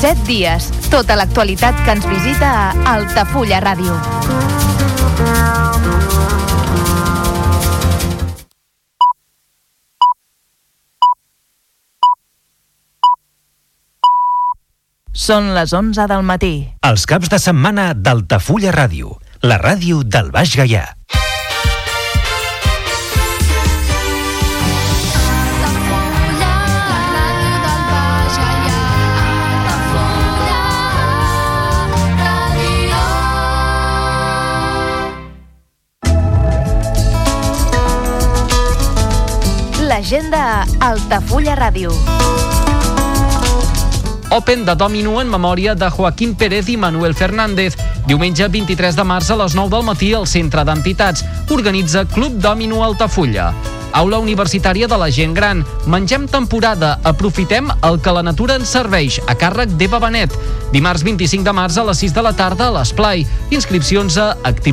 7 dies. Tota l'actualitat que ens visita a Altafulla Ràdio. Són les 11 del matí. Els caps de setmana d'Altafulla Ràdio, la ràdio del Baix Gaià. L'agenda a Altafulla Ràdio. Open de Domino en memòria de Joaquín Pérez i Manuel Fernández. Diumenge 23 de març a les 9 del matí al Centre d'Entitats. Organitza Club Domino Altafulla. Aula Universitària de la Gent Gran. Mengem temporada. Aprofitem el que la natura ens serveix. A càrrec d'Eva Benet. Dimarts 25 de març a les 6 de la tarda a l'Esplai. Inscripcions a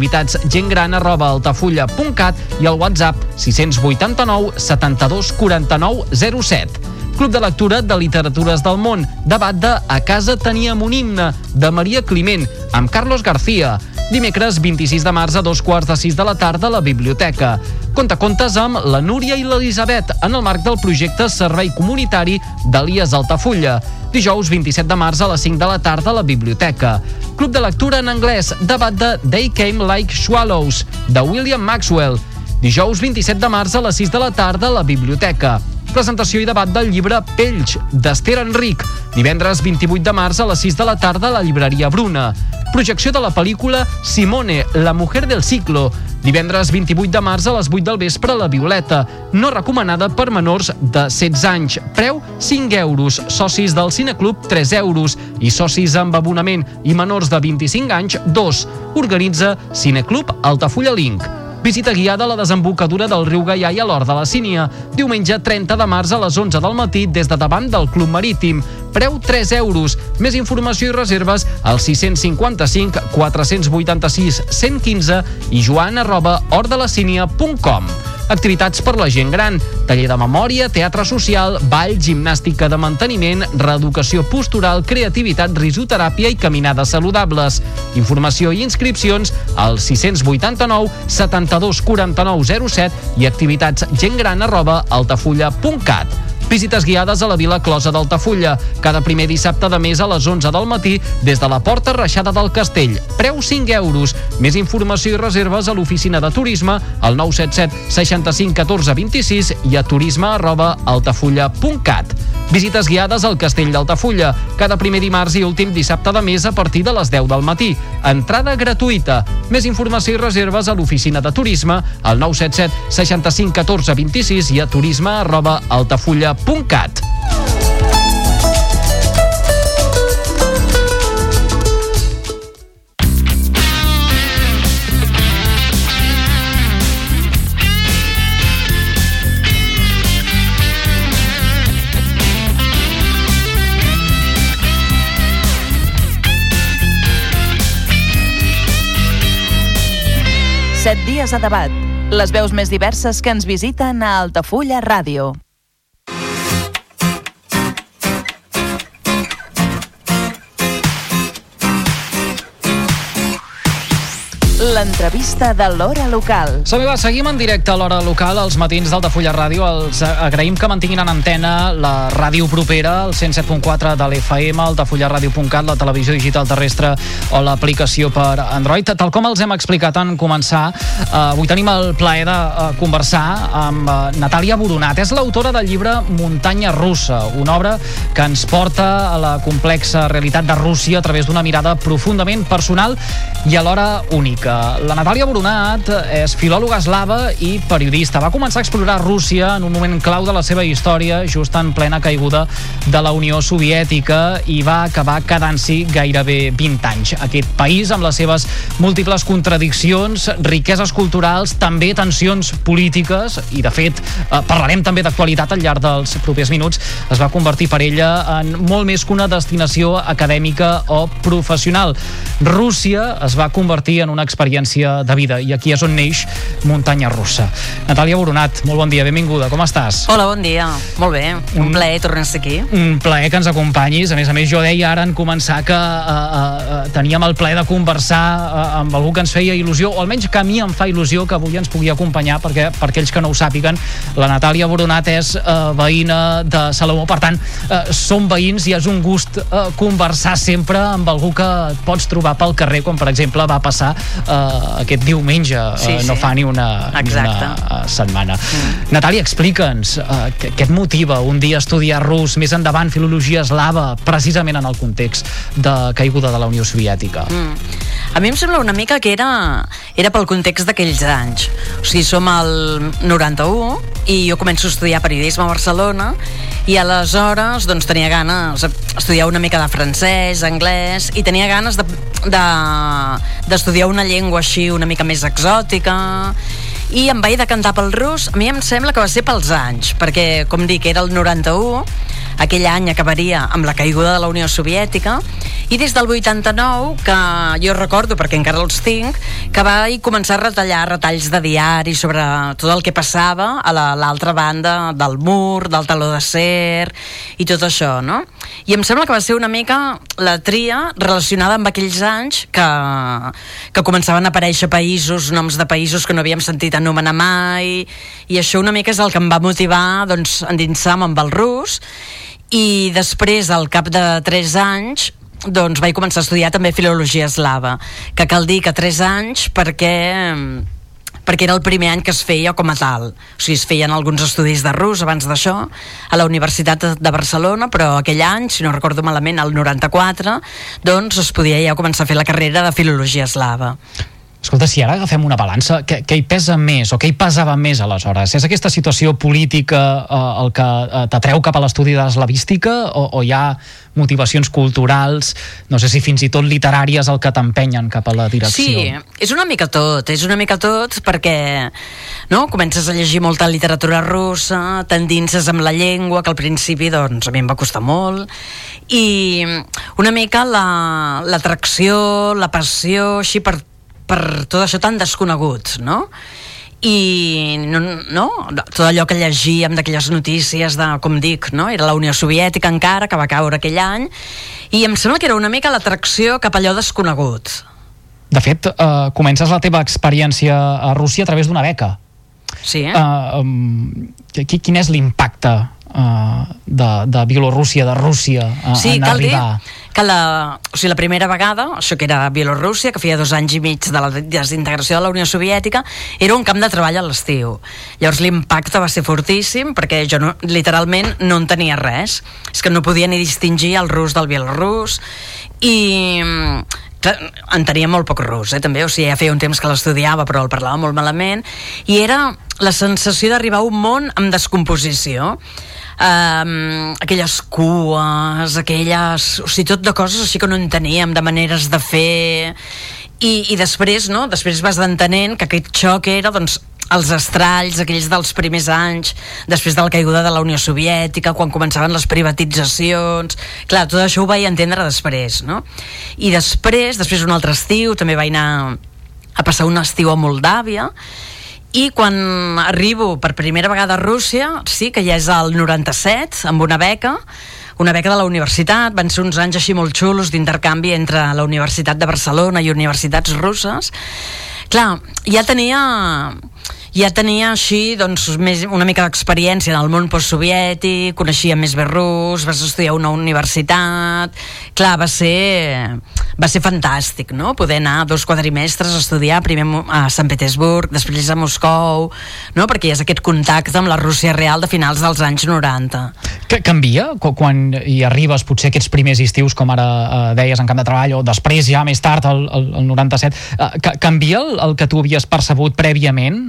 activitatsgentgran@altafulla.cat i al WhatsApp 689 72 49 07. Club de lectura de literatures del món. Debat de A casa teníem un himne, de Maria Climent, amb Carlos García. Dimecres 26 de març a 2:15 de la tarda a la biblioteca. Contacontes amb la Núria i l'Elisabet en el marc del projecte Servei Comunitari d'Elies Altafulla. Dijous 27 de març a les 5 de la tarda a la biblioteca. Club de lectura en anglès. Debat de They Came Like Swallows, de William Maxwell. Dijous 27 de març a les 6 de la tarda a la biblioteca. Presentació i debat del llibre Pells, d'Esther Enric. Divendres 28 de març a les 6 de la tarda a la llibreria Bruna. Projecció de la pel·lícula Simone, la mujer del siglo. Divendres 28 de març a les 8 del vespre a la Violeta. No recomanada per menors de 16 anys. Preu 5 euros. Socis del Cineclub 3 euros. I socis amb abonament i menors de 25 anys 2. Organitza Cineclub Altafulla Link. Visita guiada a la desembocadura del riu Gaià i a l'Hort de la Sínia. Diumenge 30 de març a les 11 del matí des de davant del Club Marítim. Preu 3 euros. Més informació i reserves al 655 486 115 i joan@hortdelacínia.com. Activitats per la gent gran, taller de memòria, teatre social, ball, gimnàstica de manteniment, reeducació postural, creativitat, risoteràpia i caminades saludables. Informació i inscripcions al 689 72 49 07 i activitatsgentgran@altafulla.cat. Visites guiades a la Vila Closa d'Altafulla, cada primer dissabte de mes a les 11 del matí des de la Porta Reixada del Castell. Preu 5 euros. Més informació i reserves a l'oficina de turisme al 977 65 14 26 i a turisme@altafulla.cat. Visites guiades al Castell d'Altafulla, cada primer dimarts i últim dissabte de mes a partir de les 10 del matí. Entrada gratuïta. Més informació i reserves a l'oficina de turisme al 977 65 14 26 i a turisme@altafulla.cat. Set dies a debat. Les veus més diverses que ens visiten a Altafulla Ràdio. L'entrevista de l'Hora Local. Som-hi, seguim en directe a l'Hora Local, als matins d'Altafulla Ràdio. Els agraïm que mantinguin en antena la ràdio propera, el 107.4 de l'FM, altafullaradio.cat, la televisió digital terrestre o l'aplicació per Android. Tal com els hem explicat en començar, avui tenim el plaer de conversar amb Natàlia Boronat. És l'autora del llibre Muntanya russa, una obra que ens porta a la complexa realitat de Rússia a través d'una mirada profundament personal i alhora única. La Natàlia Boronat és filòloga eslava i periodista. Va començar a explorar Rússia en un moment clau de la seva història, just en plena caiguda de la Unió Soviètica, i va acabar quedant-s'hi gairebé 20 anys. Aquest país, amb les seves múltiples contradiccions, riqueses culturals, també tensions polítiques, i de fet parlarem també d'actualitat al llarg dels propers minuts, es va convertir per ella en molt més que una destinació acadèmica o professional. Rússia es va convertir en una experiència experiència de vida, i aquí és on neix Muntanya Russa. Natàlia Boronat, molt bon dia, benvinguda, com estàs? Hola, bon dia, molt bé, un plaer tornar a ser aquí. Un plaer que ens acompanyis, a més jo deia ara en començar que teníem el plaer de conversar amb algú que ens feia il·lusió, o almenys que a mi em fa il·lusió que avui ens pugui acompanyar, perquè per aquells que no ho sàpiguen, la Natàlia Boronat és veïna de Salomó, per tant, som veïns i és un gust conversar sempre amb algú que et pots trobar pel carrer, com per exemple va passar aquest diumenge, no fa ni una setmana. Natàlia, explica'ns què et motiva un dia estudiar rus, més endavant filologia eslava, precisament en el context de caiguda de la Unió Soviètica. A mi em sembla una mica que era pel context d'aquells anys. O sigui, som al 91 i jo començo a estudiar periodisme a Barcelona i aleshores doncs tenia ganes d'estudiar una mica de francès, anglès, i tenia ganes d'estudiar una llengua així una mica més exòtica, i em vaig decantar pel rus. A mi em sembla que va ser pels anys, perquè, com dic, era el 91, aquell any acabaria amb la caiguda de la Unió Soviètica, i des del 89, que jo recordo, perquè encara els tinc, que vaig començar a retallar retalls de diari sobre tot el que passava a l'altra banda del mur, del teló d'acer i tot això, no? I em sembla que va ser una mica la tria relacionada amb aquells anys que començaven a aparèixer països, noms de països que no havíem sentit anomenar mai, i això una mica és el que em va motivar doncs, a endinsar-me amb el rus. I després, al cap de 3 anys, doncs vaig començar a estudiar també filologia eslava, que cal dir que 3 anys perquè era el primer any que es feia com a tal. O sigui, es feien alguns estudis de rus abans d'això a la Universitat de Barcelona, però aquell any, si no recordo malament, el 94, doncs es podia ja començar a fer la carrera de filologia eslava. Escolta, si ara agafem una balança, què hi pesa més o què hi pesava més aleshores? És aquesta situació política el que t'atreu cap a l'estudi de l'eslavística o hi ha motivacions culturals, no sé si fins i tot literàries, el que t'empenyen cap a la direcció? Sí, és una mica tot perquè comences a llegir molta literatura russa, t'endinses amb la llengua, que al principi doncs a mi em va costar molt, i una mica l'atracció, la passió, així per tot això tan desconegut, no? I tot allò que llegíem d'aquelles notícies de, com dic, no? Era la Unió Soviètica encara, que va caure aquell any, i em sembla que era una mica l'atracció cap a allò desconegut. De fet, comences la teva experiència a Rússia a través d'una beca. Sí. Quin és l'impacte de Bielorússia, de Rússia, en arribar? Que la primera vegada, això que era Bielorússia, que feia 2 anys i mig de la desintegració de la Unió Soviètica, era un camp de treball a l'estiu. Llavors l'impacte va ser fortíssim, perquè jo literalment no en tenia res. És que no podia ni distingir el rus del bielorús, i en tenia molt poc rus, també, o sigui, ja feia un temps que l'estudiava, però el parlava molt malament, i era la sensació d'arribar a un món amb descomposició. Aquelles cues, o sigui, tot de coses així que no enteníem, de maneres de fer, i després vas entenent que aquest xoc era doncs els estralls aquells dels primers anys després de la caiguda de la Unió Soviètica, quan començaven les privatitzacions. Clar, tot això ho vaig entendre després, no? I després un altre estiu també vaig anar a passar un estiu a Moldàvia, i quan arribo per primera vegada a Rússia, sí que ja és el 97, amb una beca de la universitat. Van ser uns anys així molt xulos d'intercanvi entre la Universitat de Barcelona i universitats russes. Clar, ja tenia així doncs, una mica d'experiència en el món postsoviètic, coneixia més bé rus, vas estudiar a una universitat. Clar, va ser fantàstic, no? Poder anar 2 quadrimestres a estudiar, primer a Sant Petersburg, després a Moscou, no? Perquè hi ha aquest contacte amb la Rússia real de finals dels anys 90. Que canvia quan hi arribes potser aquests primers estius, com ara deies, en camp de treball, o després ja més tard, el 97, canvia el que tu havies percebut prèviament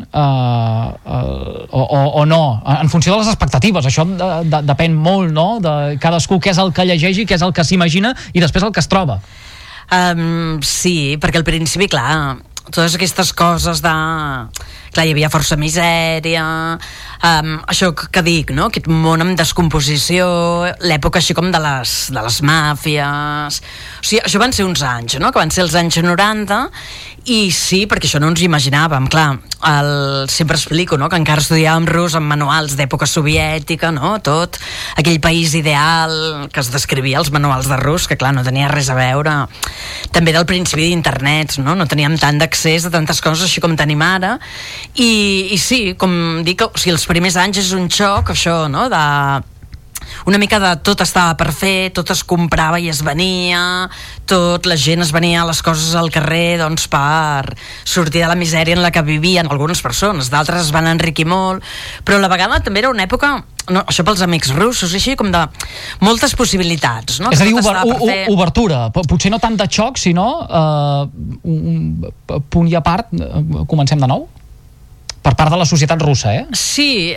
o no? En funció de les expectatives, això depèn molt, no? De cadascú, què és el que llegeix i què és el que s'imagina i després el que es troba. Sí, perquè al principi, clar, totes aquestes coses clar, hi havia força misèria, això que dic, no? Aquest món amb descomposició, l'època així com de les màfies. O sigui, això van ser uns anys, no? Que van ser els anys 90, i sí, perquè això no ens imaginàvem. Clar, sempre explico, no? Que encara estudiàvem rus amb manuals d'època soviètica, no? Tot aquell país ideal que es descrivia als manuals de rus, que clar, no tenia res a veure. També del principi d'internet, no? No teníem tant d'accés a tantes coses així com tenim ara, i sí, com dic, o sigui, els primers anys és un xoc, això, no? Una mica de tot estava per fer, tot es comprava i es venia, la gent es venia a les coses al carrer, doncs, per sortir de la misèria en la que vivien algunes persones, d'altres es van enriquir molt, però a la vegada també era una època, no, això pels amics russos, així com de moltes possibilitats, no? És a dir, obertura, potser no tant de xoc, sinó un punt i a part, comencem de nou? Per part de la societat russa, eh? Sí.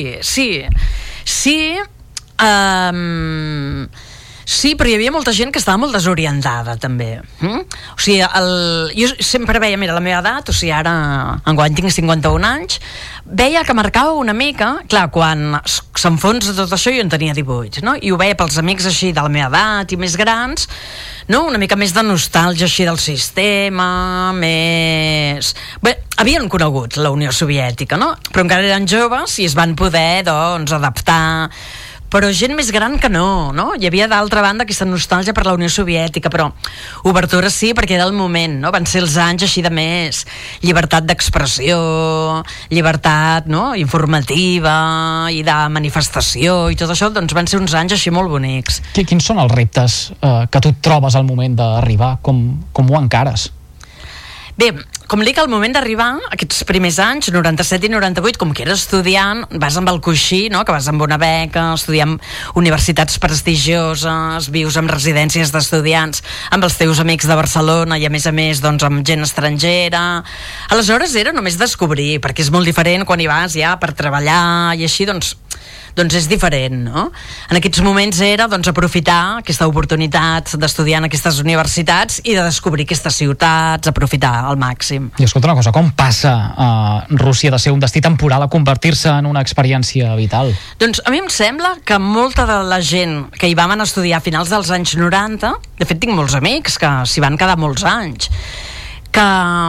Sí, però hi havia molta gent que estava molt desorientada, també. O sigui, jo sempre veia, mira, la meva edat, o sigui, ara enguany tinc 51 anys, veia que marcava una mica, clar, quan s'enfonsa tot això jo en tenia 18, no? I ho veia pels amics així de la meva edat i més grans, no? Una mica més de nostàlgia així del sistema, més... Bé, havien conegut la Unió Soviètica, no? Però encara eren joves i es van poder, doncs, adaptar... Però gent més gran que no? Hi havia d'altra banda aquesta nostàlgia per la Unió Soviètica, però obertura sí, perquè era el moment, no? Van ser els anys així de més llibertat d'expressió, llibertat, no? Informativa i de manifestació i tot això, doncs van ser uns anys així molt bonics. Quins són els reptes que tu trobes al moment d'arribar? Com ho encares? Bé, com dic, al moment d'arribar, aquests primers anys, 97 i 98, com que eres estudiant, vas amb el coixí, no? Que vas amb una beca, estudiant universitats prestigioses, vius en residències d'estudiants, amb els teus amics de Barcelona i a més, doncs, amb gent estrangera. Aleshores era només descobrir, perquè és molt diferent quan hi vas ja per treballar i així, doncs és diferent, no? En aquests moments era, doncs, aprofitar aquesta oportunitat d'estudiar en aquestes universitats i de descobrir aquestes ciutats, aprofitar al màxim. I escolta una cosa, com passa Rússia de ser un destí temporal a convertir-se en una experiència vital? Doncs a mi em sembla que molta de la gent que hi vam anar a estudiar a finals dels anys 90, de fet tinc molts amics que s'hi van quedar molts anys, que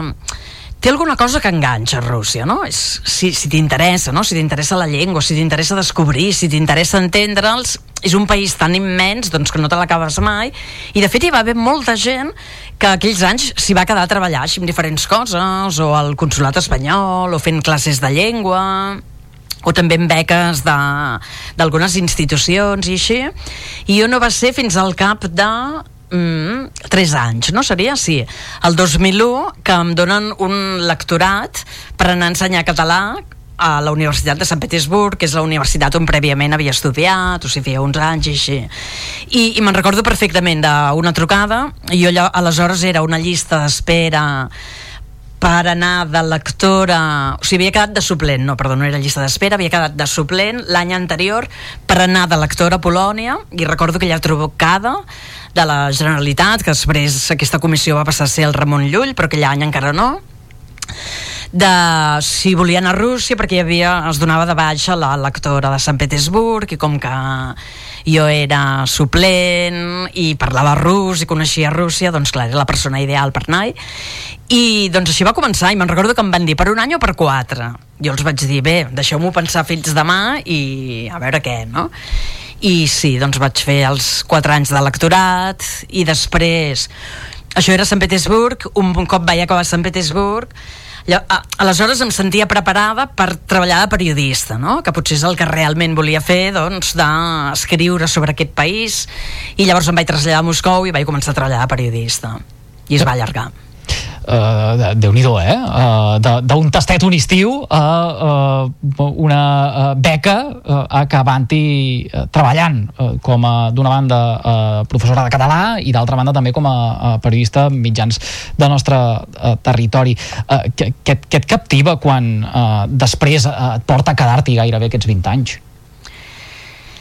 té alguna cosa que enganxa a Rússia, no? Si t'interessa, no? Si t'interessa la llengua, si t'interessa descobrir, si t'interessa entendre'ls, és un país tan immens, doncs, que no te l'acabes mai, i de fet hi va haver molta gent que aquells anys s'hi va quedar a treballar així amb diferents coses, o al consolat espanyol, o fent classes de llengua, o també amb beques d'algunes institucions i així, i jo no va ser fins al cap de 3 anys, no seria? Sí, el 2001, que em donen un lectorat per anar a ensenyar català a la Universitat de Sant Petersburg, que és la universitat on prèviament havia estudiat, o sigui, feia uns anys i així. I me'n recordo perfectament d'una trucada, i jo aleshores era una llista d'espera per anar de lectora, o sigui, havia quedat de suplent, no era llista d'espera, havia quedat de suplent l'any anterior per anar de lectora a Polònia, i recordo aquella trucada de la Generalitat, que després aquesta comissió va passar a ser el Ramon Llull, però aquell any encara no, de si volia anar a Rússia, perquè es donava de baixa la lectora de Sant Petersburg, i com que jo era suplent i parlava rus i coneixia Rússia, doncs clar, era la persona ideal per anar. I doncs així va començar, i me'n recordo que em van dir per un any o per 4. Jo els vaig dir, bé, deixeu-m'ho pensar fins demà i a veure què, no? I sí, doncs vaig fer els 4 anys de lectorat, i després això era a Sant Petersburg. Un cop vaig acabar a Sant Petersburg, aleshores em sentia preparada per treballar de periodista, no? Que potser és el que realment volia fer, doncs, d'escriure sobre aquest país, i llavors em vaig traslladar a Moscou i vaig començar a treballar de periodista, i es va allargar. Déu-n'hi-do, d'un tastet un estiu a una beca, acabant-hi treballant com a, d'una banda, professora de català, i d'altra banda també com a periodista mitjans del nostre territori. Què et captiva quan després et porta a quedar-t'hi gairebé aquests 20 anys?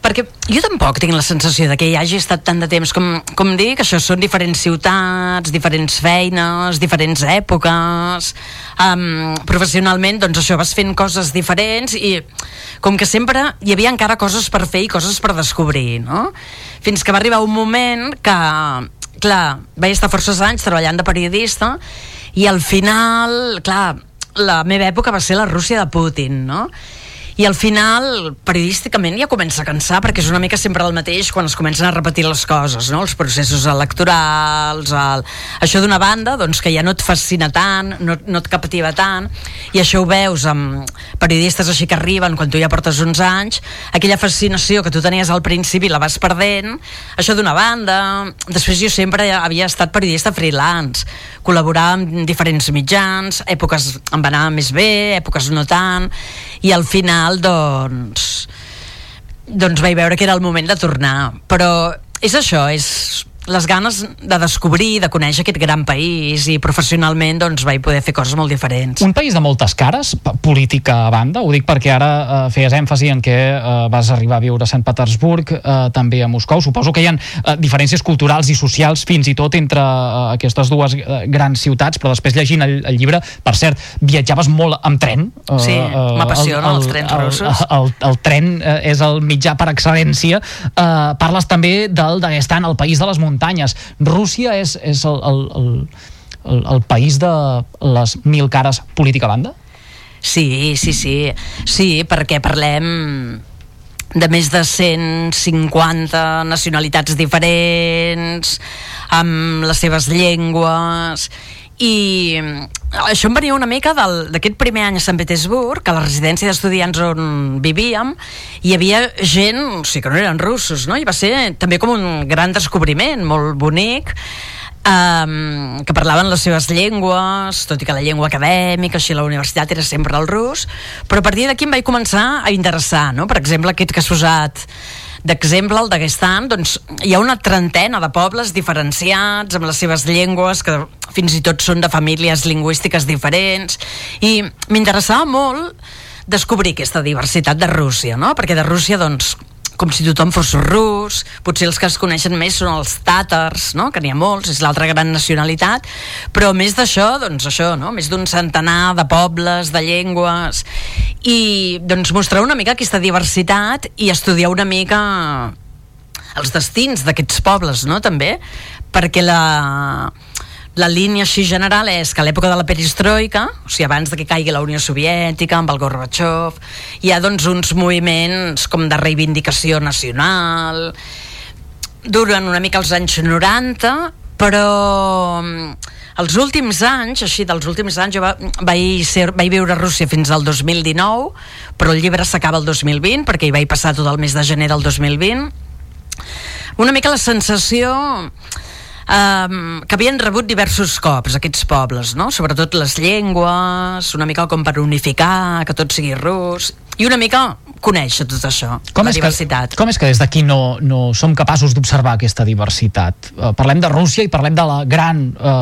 perquè jo tampoc tinc la sensació de que hi hagi estat tant de temps com dic, això són diferents ciutats, diferents feines, diferents èpoques, professionalment doncs això, vas fent coses diferents i com que sempre hi havia encara coses per fer i coses per descobrir, no? Fins que va arribar un moment que, clar, vaig estar forces anys treballant de periodista i al final, clar, la meva època va ser la Rússia de Putin, no? I al final, periodísticament, ja comença a cansar, perquè és una mica sempre el mateix quan es comencen a repetir les coses, no? Els processos electorals, això d'una banda, doncs, que ja no et fascina tant, no et captiva tant, i això ho veus amb periodistes així que arriben quan tu ja portes uns anys, aquella fascinació que tu tenies al principi la vas perdent, això d'una banda. Després jo sempre havia estat periodista freelance, col·laborar amb diferents mitjans, èpoques em va anar més bé, èpoques no tant, i al final doncs vaig veure que era el moment de tornar, però és això, és les ganes de descobrir, de conèixer aquest gran país, i professionalment doncs vaig poder fer coses molt diferents. Un país de moltes cares, política a banda, ho dic perquè ara feies èmfasi en que vas arribar a viure a Sant Petersburg, també a Moscou. Suposo que hi ha diferències culturals i socials fins i tot entre aquestes dues grans ciutats, però després llegint el llibre, per cert, viatjaves molt amb tren. Sí, m'apassionen els trens russos. El tren és el mitjà per excel·lència. Parles també del Daguestan, el país de les muntanyes. Rússia és el país de les 1000 cares política a banda? Sí, perquè parlem de més de 150 nacionalitats diferents, amb les seves llengües, i això em venia una mica d'aquest primer any a Sant Petersburg, que a la residència d'estudiants on vivíem hi havia gent, o sigui, que no eren russos, no? I va ser també com un gran descobriment, molt bonic, que parlaven les seves llengües, tot i que la llengua acadèmica així a la universitat era sempre el rus, però a partir d'aquí em vaig començar a interessar, no? Per exemple, aquest que has posat d'exemple, el Daguestan, doncs hi ha una trentena de pobles diferenciats amb les seves llengües, que fins i tot són de famílies lingüístiques diferents, i m'interessava molt descobrir aquesta diversitat de Rússia, no? Perquè de Rússia, doncs, com si tothom fos rus, potser els que es coneixen més són els tàtars, no? Que n'hi ha molts, és l'altra gran nacionalitat, però més d'això, doncs això, no? Més d'un centenar de pobles, de llengües, i doncs mostrar una mica aquesta diversitat i estudiar una mica els destins d'aquests pobles, no? També, perquè la línia així general és que a l'època de la perestroika, o sigui, abans de que caigui la Unió Soviètica, amb el Gorbachev, hi ha doncs uns moviments com de reivindicació nacional, duren una mica els anys 90, però els últims anys, jo vaig viure a Rússia fins al 2019, però el llibre s'acaba el 2020, perquè hi vaig passar tot el mes de gener del 2020. Una mica la sensació que havien rebut diversos cops aquests pobles, no? Sobretot les llengües, una mica com per unificar, que tot sigui rus, i una mica conèixer tot això, la diversitat. Com és que des d'aquí no som capaços d'observar aquesta diversitat? Parlem de Rússia i parlem de la gran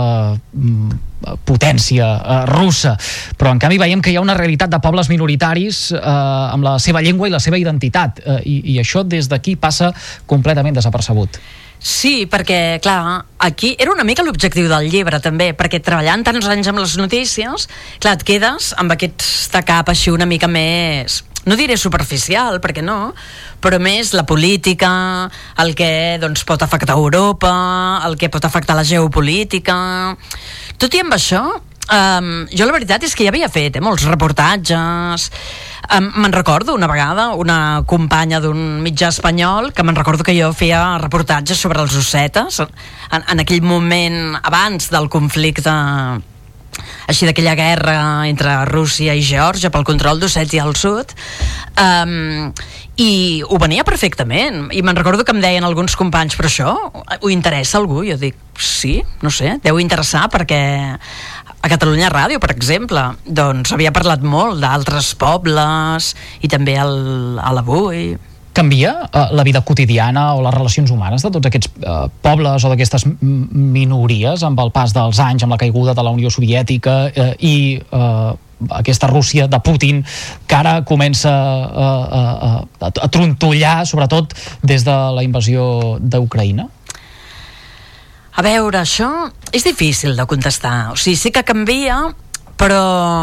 potència russa, però en canvi veiem que hi ha una realitat de pobles minoritaris amb la seva llengua i la seva identitat, i això des d'aquí passa completament desapercebut. Sí, perquè, clar, aquí era una mica l'objectiu del llibre, també, perquè treballant tants anys amb les notícies, clar, et quedes amb aquesta capa així una mica més, no diré superficial, perquè no, però més la política, el que doncs, pot afectar Europa, el que pot afectar la geopolítica. Tot i amb això, jo la veritat és que ja havia fet molts reportatges. Me'n recordo una vegada una companya d'un mitjà espanyol que me'n recordo que jo feia reportatges sobre els ossetes en aquell moment abans del conflicte, així d'aquella guerra entre Rússia i Geòrgia pel control d'Ossètia al sud, i ho venia perfectament, i me'n recordo que em deien alguns companys, però això ho interessa a algú? Jo dic, sí, no sé, deu interessar, perquè a Catalunya Ràdio, per exemple, doncs havia parlat molt d'altres pobles i també a l'Avui. Canvia la vida quotidiana o les relacions humanes de tots aquests pobles o d'aquestes minories amb el pas dels anys, amb la caiguda de la Unió Soviètica i aquesta Rússia de Putin que ara comença a trontollar, sobretot des de la invasió d'Ucraïna? A veure, això és difícil de contestar. O sigui, sí que canvia, però...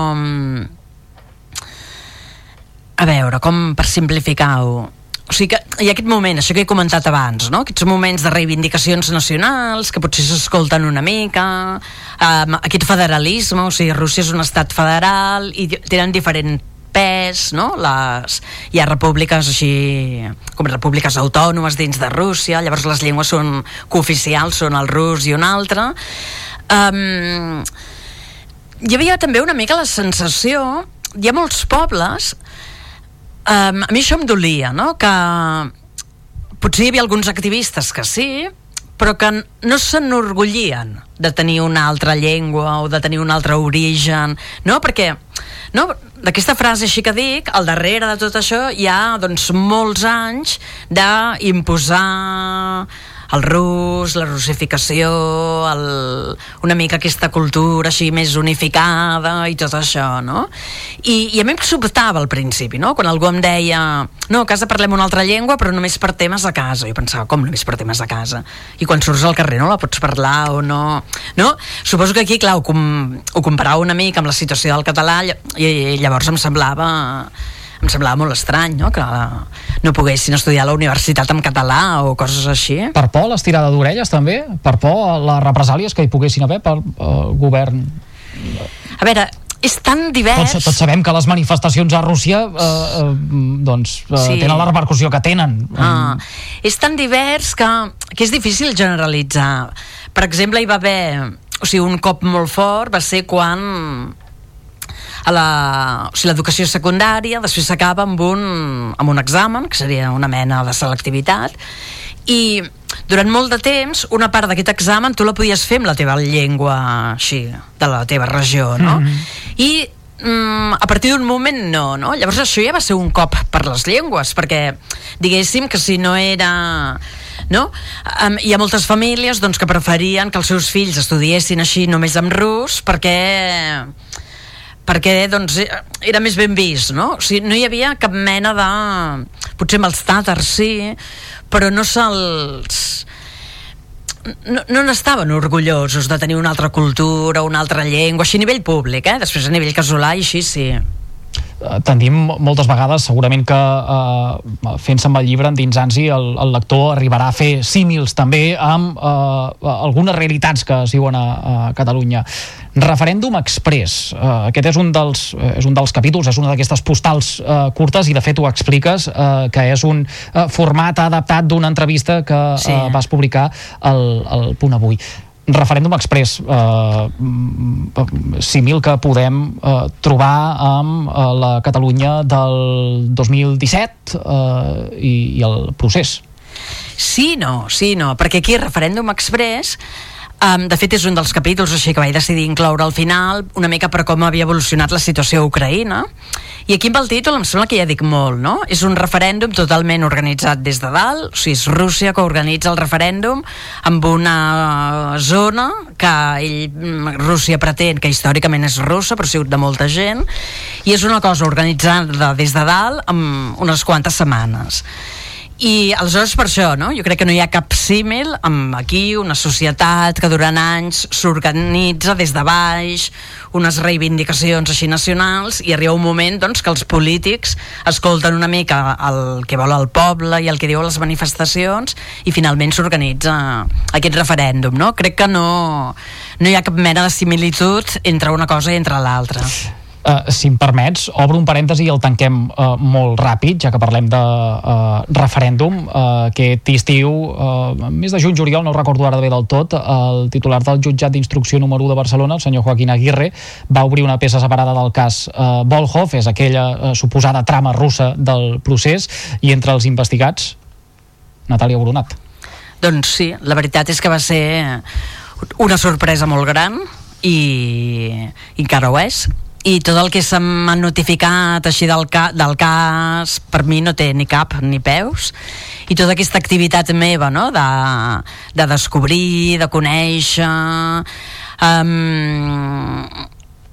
A veure, com per simplificar-ho... O sigui que hi ha aquest moment, això que he comentat abans, no? Aquests moments de reivindicacions nacionals que potser s'escolten una mica, aquest federalisme, o sigui, Rússia és un estat federal i tenen diferent pes, no? Hi ha repúbliques així com repúbliques autònomes dins de Rússia, llavors les llengües són cooficials, són el rus i un altre. Hi havia també una mica la sensació, hi ha molts pobles, a mi això em dolia, no? Que potser hi havia alguns activistes que sí, però que no s'enorgullien de tenir una altra llengua o de tenir un altre origen, no? Perquè d'aquesta frase així que dic, al darrere de tot això hi ha doncs molts anys d'imposar el rus, la russificació, una mica aquesta cultura així més unificada i tot això, no? I a mi em sobtava al principi, no? Quan algú em deia, no, a casa parlem una altra llengua però només per temes a casa. Jo pensava, com només per temes a casa? I quan surts al carrer no la pots parlar o no? No? Suposo que aquí, clar, ho comparava una mica amb la situació del català i llavors em semblava molt estrany, no? Que no poguessin estudiar a la universitat en català o coses així. Per por a l'estirada d'orelles també? Per por a les represàlies que hi poguessin haver pel govern? A veure, és tan divers... Tots sabem que les manifestacions a Rússia tenen la repercussió que tenen. És tan divers que és difícil generalitzar. Per exemple, hi va haver... O sigui, un cop molt fort va ser quan... l'educació secundària després s'acaba amb un examen que seria una mena de selectivitat i durant molt de temps una part d'aquest examen tu la podies fer amb la teva llengua així, de la teva regió, no? I a partir d'un moment no? Llavors això ja va ser un cop per les llengües, perquè diguéssim que si no era... No? Hi ha moltes famílies doncs, que preferien que els seus fills estudiessin així només en rus perquè doncs, era més ben vist, no? O sigui, no hi havia cap mena de... Potser amb els tàtars sí, però no n'estaven orgullosos de tenir una altra cultura, una altra llengua, així a nivell públic, després a nivell casolà i així sí. Tendim moltes vegades, segurament que fent-se amb el llibre, endinsant-s'hi, el lector arribarà a fer símils també amb algunes realitats que es viuen a Catalunya. Referèndum Express, aquest és un dels capítols, és una d'aquestes postals curtes i de fet ho expliques, que és un format adaptat d'una entrevista que vas publicar al Punt Avui. Referèndum Express, símil que podem trobar amb la Catalunya del 2017 i el procés. Sí, no, perquè aquí Referèndum Express de fet és un dels capítols així que vaig decidir incloure al final, una mica per com havia evolucionat la situació a Ucraïna, i aquí amb el títol em sembla que ja dic molt, no? És un referèndum totalment organitzat des de dalt, o sigui, és Rússia que organitza el referèndum amb una zona que Rússia pretén que històricament és russa, però ha sigut de molta gent, i és una cosa organitzada des de dalt amb unes quantes setmanes. I aleshores per això, no? Jo crec que no hi ha cap símil amb aquí una societat que durant anys s'organitza des de baix, unes reivindicacions així nacionals, i arriba un moment doncs, que els polítics escolten una mica el que vol el poble i el que diuen les manifestacions i finalment s'organitza aquest referèndum, no? Crec que no hi ha cap mena de similitud entre una cosa i entre l'altra. Si em permets, obro un parèntesi i el tanquem molt ràpid, ja que parlem de referèndum. Aquest estiu, mes de juny-juliol, no ho recordo ara bé del tot, el titular del jutjat d'instrucció número 1 de Barcelona, el senyor Joaquín Aguirre, va obrir una peça separada del cas Volhov, és aquella suposada trama russa del procés, i entre els investigats, Natàlia Boronat. Doncs sí, la veritat és que va ser una sorpresa molt gran i encara ho és. I tot el que se m'ha notificat així del cas per mi no té ni cap ni peus, i tota aquesta activitat meva, no? de descobrir, de conèixer,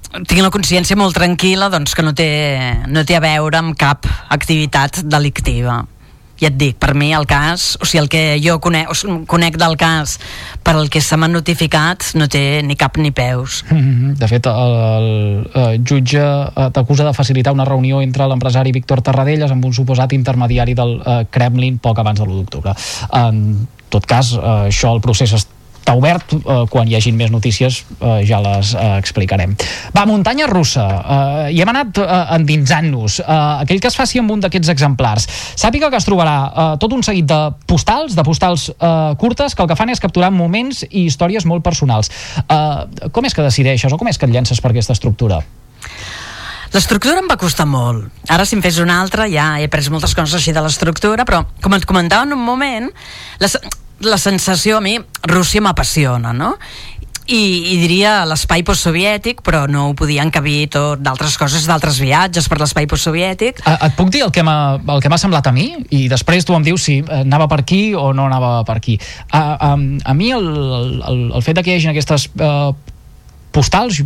tinc la consciència molt tranquil·la doncs, que no té a veure amb cap activitat delictiva. Ja et dic, per mi el cas, o sigui, el que jo conec del cas per el que se m'ha notificat no té ni cap ni peus. De fet, el jutge t'acusa de facilitar una reunió entre l'empresari Víctor Tarradellas amb un suposat intermediari del Kremlin poc abans de l'1 d'octubre. En tot cas, això, el procés està obert, quan hi hagin més notícies ja les explicarem. Va, muntanya russa, hi hem anat endinsant-nos. Aquell que es faci amb un d'aquests exemplars, sàpiga que es trobarà tot un seguit de postals curtes que el que fan és capturar moments i històries molt personals. Com és que decideixes o com és que et llences per aquesta estructura? L'estructura em va costar molt. Ara, si em fes una altra, ja he pres moltes coses així de l'estructura, però, com et comentava en un moment, la sensació, a mi, Rússia m'apassiona, no? I diria l'espai postsoviètic, però no ho podia encabir tot d'altres coses, d'altres viatges per l'espai postsoviètic. Et puc dir el que m'ha semblat a mi? I després tu em dius si anava per aquí o no anava per aquí. A mi el fet que hi hagi aquestes postals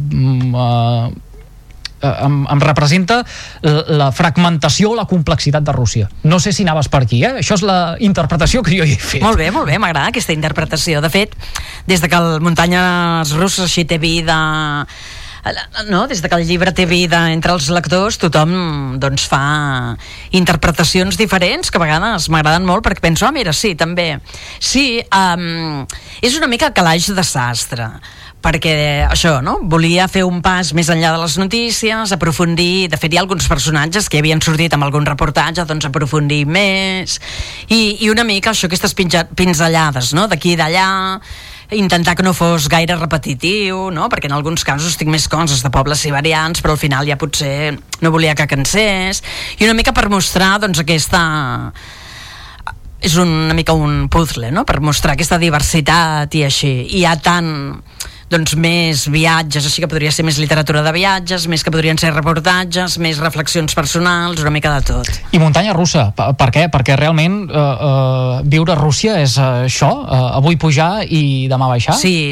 em representa la fragmentació o la complexitat de Rússia. No sé si anaves per aquí, Això és la interpretació que jo hi he fet. Molt bé, m'agrada aquesta interpretació. De fet, des de que el Muntanyes Russes així té vida, no? Des de que el llibre té vida entre els lectors, tothom doncs fa interpretacions diferents que a vegades m'agraden molt perquè penso, mira, sí, també. Sí, és una mica calaix de sastre, perquè això, no? Volia fer un pas més enllà de les notícies, aprofundir, de fet hi ha alguns personatges que havien sortit amb algun reportatge, doncs aprofundir més, i una mica això, aquestes pinzellades, no? D'aquí i d'allà, intentar que no fos gaire repetitiu, no? Perquè en alguns casos tinc més coses de pobles siberians, però al final ja potser no volia que cansés, i una mica per mostrar doncs aquesta... és una mica un puzzle, no? Per mostrar aquesta diversitat i així, i hi ha tant doncs més viatges, així que podria ser més literatura de viatges, més que podrien ser reportatges, més reflexions personals, una mica de tot. I muntanya russa, per què? Perquè realment viure a Rússia és això? Avui pujar i demà baixar? Sí.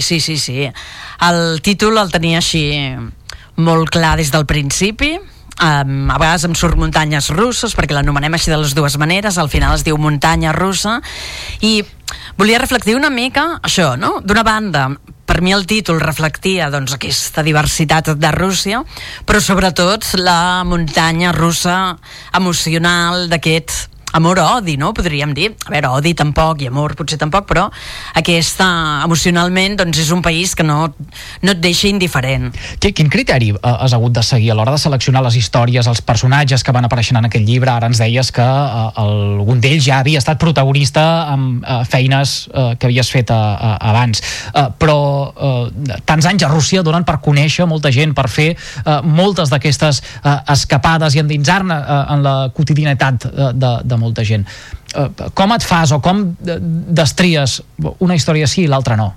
El títol el tenia així molt clar des del principi. A vegades em surt muntanyes russes perquè l'anomenem així de les dues maneres, al final es diu muntanya russa, i volia reflectir una mica això, no? D'una banda, per mi el títol reflectia doncs, aquesta diversitat de Rússia, però sobretot la muntanya russa emocional d'aquest amor-odi, no? Podríem dir. A veure, odi tampoc i amor potser tampoc, però aquesta, emocionalment, doncs és un país que no et deixa indiferent. Quin criteri has hagut de seguir a l'hora de seleccionar les històries, els personatges que van apareixent en aquest llibre? Ara ens deies que algun d'ells ja havia estat protagonista amb feines que havies fet abans, però tants anys a Rússia donen per conèixer molta gent, per fer moltes d'aquestes escapades i endinsar-ne en la quotidianitat de molta gent. Com et fas o com destries una història sí i l'altra no?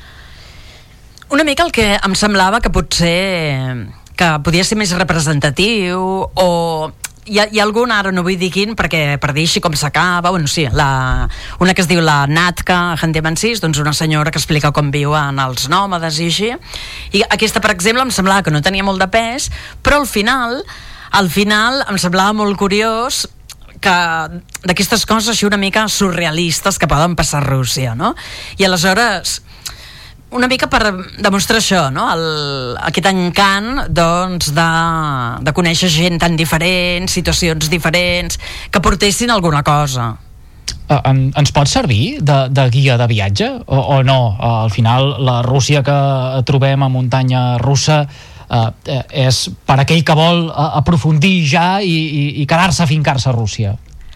Una mica el que em semblava que potser que podia ser més representatiu, o hi ha algun, ara no vull dir quin, perquè per dir així com s'acaba, bueno, sí, una que es diu la Natka Handemansis, doncs una senyora que explica com viuen els nòmades i així, i aquesta, per exemple, em semblava que no tenia molt de pes, però al final em semblava molt curiós que d'aquestes coses així una mica surrealistes que poden passar a Rússia, no? I aleshores, una mica per demostrar això, no? Aquest encant, doncs, de conèixer gent tan diferent, situacions diferents, que portessin alguna cosa. Ens pot servir de guia de viatge? O no? Al final, la Rússia que trobem a muntanya russa és per aquell que vol aprofundir ja i quedar-se, afincar-se a Rússia.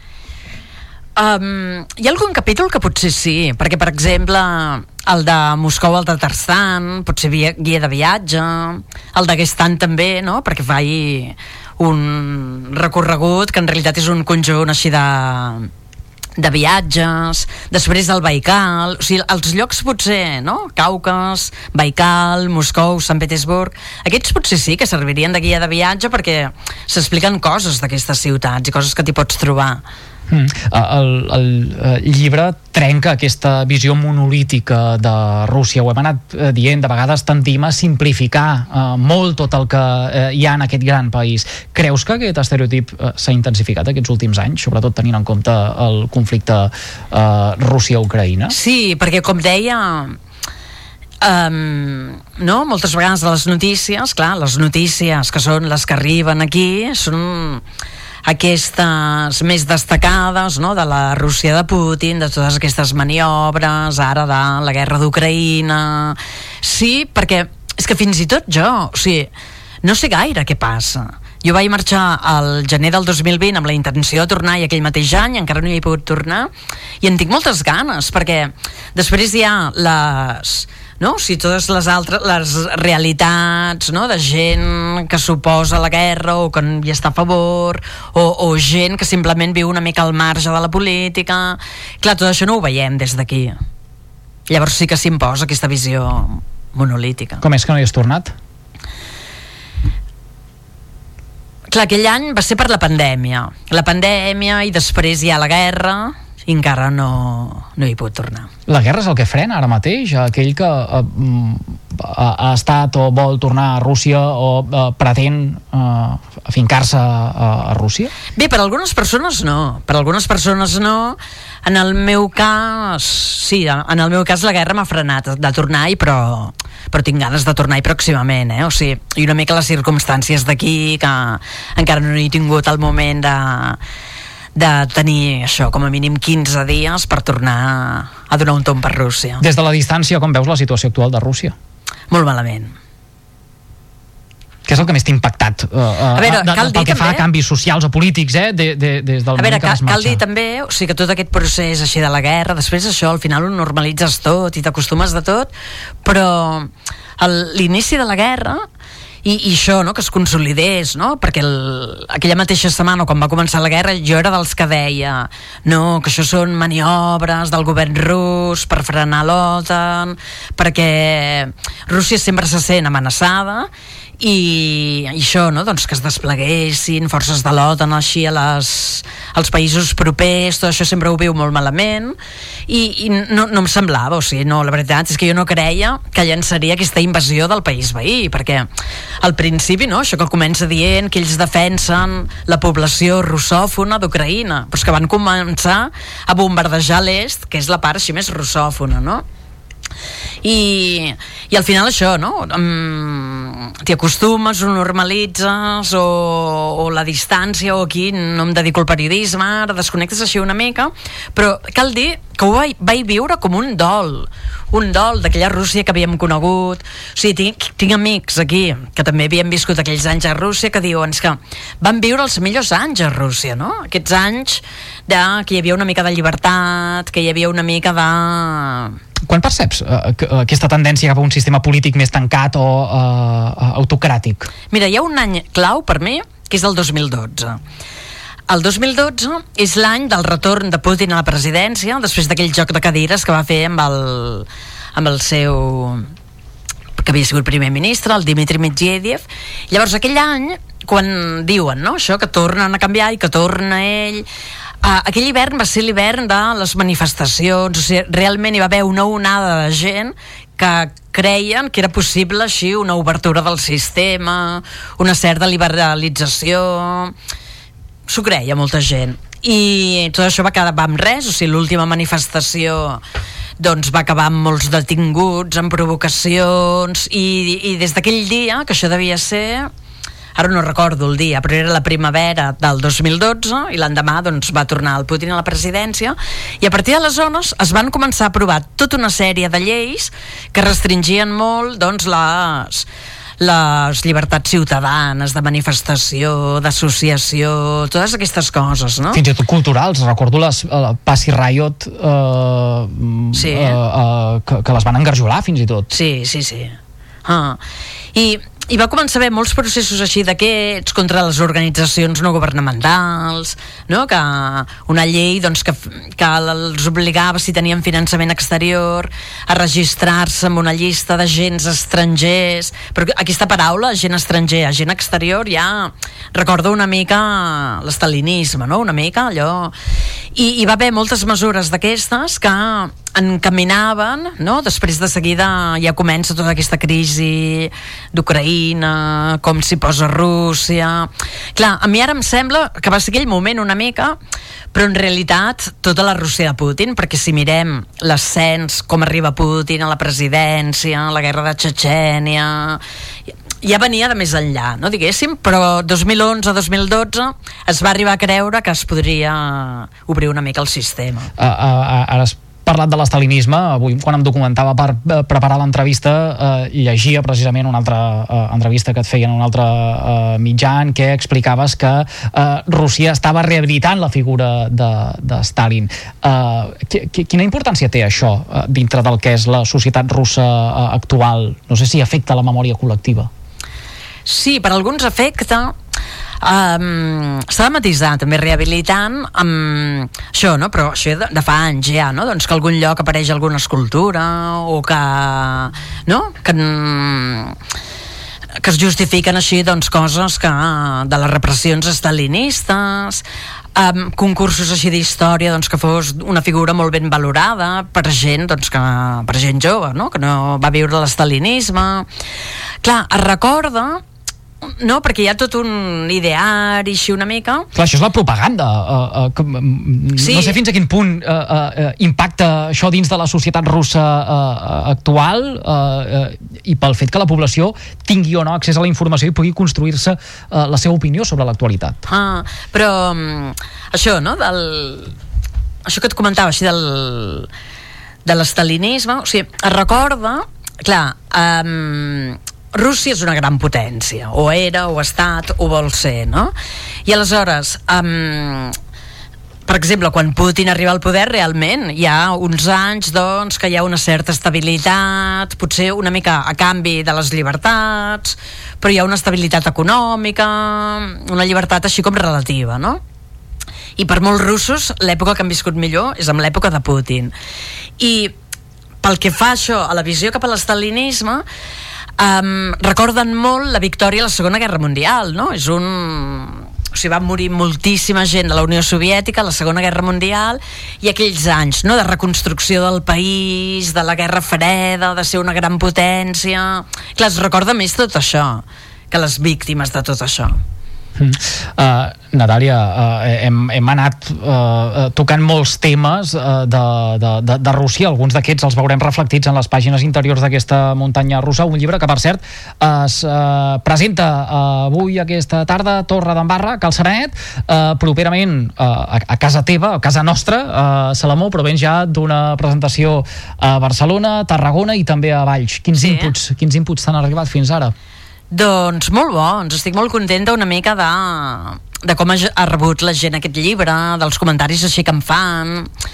Hi ha algun capítol que potser sí, perquè per exemple el de Moscou al Tatarstan pot ser guia de viatge, el d'Aguestan també, no? Perquè fa un recorregut que en realitat és un conjunt així de viatges, després del Baikal, o sigui, els llocs potser, no? Caucas, Baikal, Moscou, Sant Petersburg, aquests potser sí que servirien de guia de viatge perquè s'expliquen coses d'aquestes ciutats i coses que t'hi pots trobar. El llibre trenca aquesta visió monolítica de Rússia. Ho hem anat dient, de vegades tendim a simplificar molt tot el que hi ha en aquest gran país. Creus que aquest estereotip s'ha intensificat aquests últims anys, sobretot tenint en compte el conflicte Rússia-Ucraïna? Sí, perquè com deia... no? Moltes vegades de les notícies, clar, les notícies que són les que arriben aquí són aquestes més destacades, no? De la Rússia de Putin, de totes aquestes maniobres, ara de la guerra d'Ucraïna. Sí, perquè és que fins i tot jo, o sigui, no sé gaire què passa. Jo vaig marxar al gener del 2020 amb la intenció de tornar, i aquell mateix any encara no hi he pogut tornar, i en tinc moltes ganes, perquè després hi ha les... no? O sigui, totes les realitats, no? De gent que s'oposa a la guerra o que hi està a favor, o gent que simplement viu una mica al marge de la política. Clar, tot això no ho veiem des d'aquí. Llavors sí que s'imposa aquesta visió monolítica. Com és que no hi has tornat? Clar, aquell any va ser per la pandèmia. La pandèmia, i després hi ha la guerra, i encara no hi he pogut tornar. La guerra és el que frena ara mateix aquell que ha estat o vol tornar a Rússia o pretén afincar-se a Rússia? Bé, per algunes persones no. Per algunes persones no. En el meu cas, sí, en el meu cas la guerra m'ha frenat de tornar-hi, però tinc ganes de tornar-hi pròximament, O sigui, i una mica les circumstàncies d'aquí, que encara no he tingut el moment de tenir això, com a mínim 15 dies per tornar a donar un tomb per Rússia. Des de la distància, com veus la situació actual de Rússia? Molt malament. Què és el que més t'ha impactat? A veure, cal dir pel que també... fa a canvis socials o polítics, des del moment que vas marxar. Cal dir també, o sigui, que tot aquest procés així de la guerra, després això, al final ho normalitzes tot i t'acostumes de tot, però l'inici de la guerra i això, no?, que es consolidés, no?, perquè aquella mateixa setmana quan va començar la guerra jo era dels que deia no, que això són maniobres del govern rus per frenar l'OTAN, perquè Rússia sempre se sent amenaçada i això, no?, doncs que es despleguessin forces de l'OTAN així als països propers, tot això sempre ho viu molt malament i no em semblava, o sigui, no, la veritat és que jo no creia que llançaria aquesta invasió del país veí, perquè al principi, no?, això que comença dient que ells defensen la població russòfona d'Ucraïna, però és que van començar a bombardejar l'est, que és la part així més russòfona, no? I al final això, no? T'hi acostumes, ho normalitzes o la distància, o aquí no em dedico al periodisme, ara desconnectes així una mica, però cal dir que ho vaig viure com un dol d'aquella Rússia que havíem conegut. O sigui, tinc amics aquí que també havien viscut aquells anys a Rússia que diuen que van viure els millors anys a Rússia, no? Aquests anys que hi havia una mica de llibertat, que hi havia una mica de... Quan perceps aquesta tendència cap a un sistema polític més tancat o autocràtic? Mira, hi ha un any clau per mi, que és el 2012. El 2012 és l'any del retorn de Putin a la presidència, després d'aquell joc de cadires que va fer amb el seu... que havia sigut primer ministre, el Dmitry Medvedev. Llavors, aquell any, quan diuen, no?, això, que tornen a canviar i que torna ell... aquell hivern va ser l'hivern de les manifestacions, o sigui, realment hi va haver una onada de gent que creien que era possible així una obertura del sistema, una certa liberalització, s'ho creia molta gent, i tot això va acabar amb res. O sigui, l'última manifestació doncs va acabar amb molts detinguts, amb provocacions, i des d'aquell dia, que això devia ser... ara no recordo el dia, però era la primavera del 2012, i l'endemà doncs, va tornar el Putin a la presidència, i a partir de les zones es van començar a aprovar tota una sèrie de lleis que restringien molt doncs, les llibertats ciutadanes, de manifestació, d'associació, totes aquestes coses, no? Fins i tot culturals, recordo les Pussy Riot que les van engarjolar fins i tot. Sí. I i va començar a haver molts processos així d'aquests contra les organitzacions no governamentals, no? Que una llei doncs, que els obligava, si tenien finançament exterior, a registrar-se en una llista d'agents estrangers. Però aquesta paraula, agent estranger, agent exterior, ja recorda una mica l'estalinisme, no? Una mica allò. I hi va haver moltes mesures d'aquestes que encaminaven, no? Després de seguida ja comença tota aquesta crisi d'Ucraïna, com s'hi posa Rússia. Clar, a mi ara em sembla que va ser aquell moment una mica, però en realitat tota la Rússia de Putin, perquè si mirem l'ascens, com arriba Putin a la presidència, la guerra de Txetxènia, ja venia de més enllà, no, diguéssim, però 2011-2012 es va arribar a creure que es podria obrir una mica el sistema. Ara has parlat de l'estalinisme. Avui, quan em documentava per preparar l'entrevista, llegia precisament una altra entrevista que et feien en un altre mitjà en què explicaves que Rússia estava rehabilitant la figura de Stalin. Quina importància té això dintre del que és la societat russa actual? No sé si afecta la memòria col·lectiva. Sí, per alguns afecta. S'ha de matisar també rehabilitant amb això, no? Però això de fa anys ja, no? Doncs que algun lloc apareix alguna escultura o que, no? Que es justifiquen així doncs coses que de les repressions estalinistes, concursos així d'història doncs que fos una figura molt ben valorada per gent, doncs per gent jove, no? Que no va viure l'estalinisme. Clar, es recorda, no, perquè hi ha tot un ideari així una mica. Clar, això és la propaganda. Sí. No sé fins a quin punt impacta això dins de la societat russa actual i pel fet que la població tingui o no accés a la informació i pugui construir-se la seva opinió sobre l'actualitat. Però això, no? Això que et comentava així de l'estalinisme, o sigui, es recorda, clar, Rússia és una gran potència, o era, o ha estat, o vol ser, no? I aleshores, per exemple, quan Putin arriba al poder, realment hi ha uns anys doncs, que hi ha una certa estabilitat, potser una mica a canvi de les llibertats, però hi ha una estabilitat econòmica, una llibertat així com relativa, no? I per molts russos l'època que han viscut millor és amb l'època de Putin. I pel que fa això a la visió cap a l'estalinisme, recorden molt la victòria a la Segona Guerra Mundial, no? O sigui, va morir moltíssima gent de la Unió Soviètica a la Segona Guerra Mundial, i aquells anys, no?, de reconstrucció del país, de la Guerra Freda, de ser una gran potència. Clar, es recorda més tot això que les víctimes de tot això. Natàlia, hem anat tocant molts temes de Rússia. Alguns d'aquests els veurem reflectits en les pàgines interiors d'aquesta muntanya russa, un llibre que, per cert, es presenta avui, aquesta tarda, a Torredembarra, Cal Serenet, properament a casa teva, a casa nostra, a Salamó, però vens ja d'una presentació a Barcelona, Tarragona i també a Valls. Quins inputs t'han arribat fins ara? Doncs molt bons, estic molt contenta una mica de com ha rebut la gent aquest llibre, dels comentaris així que em fan.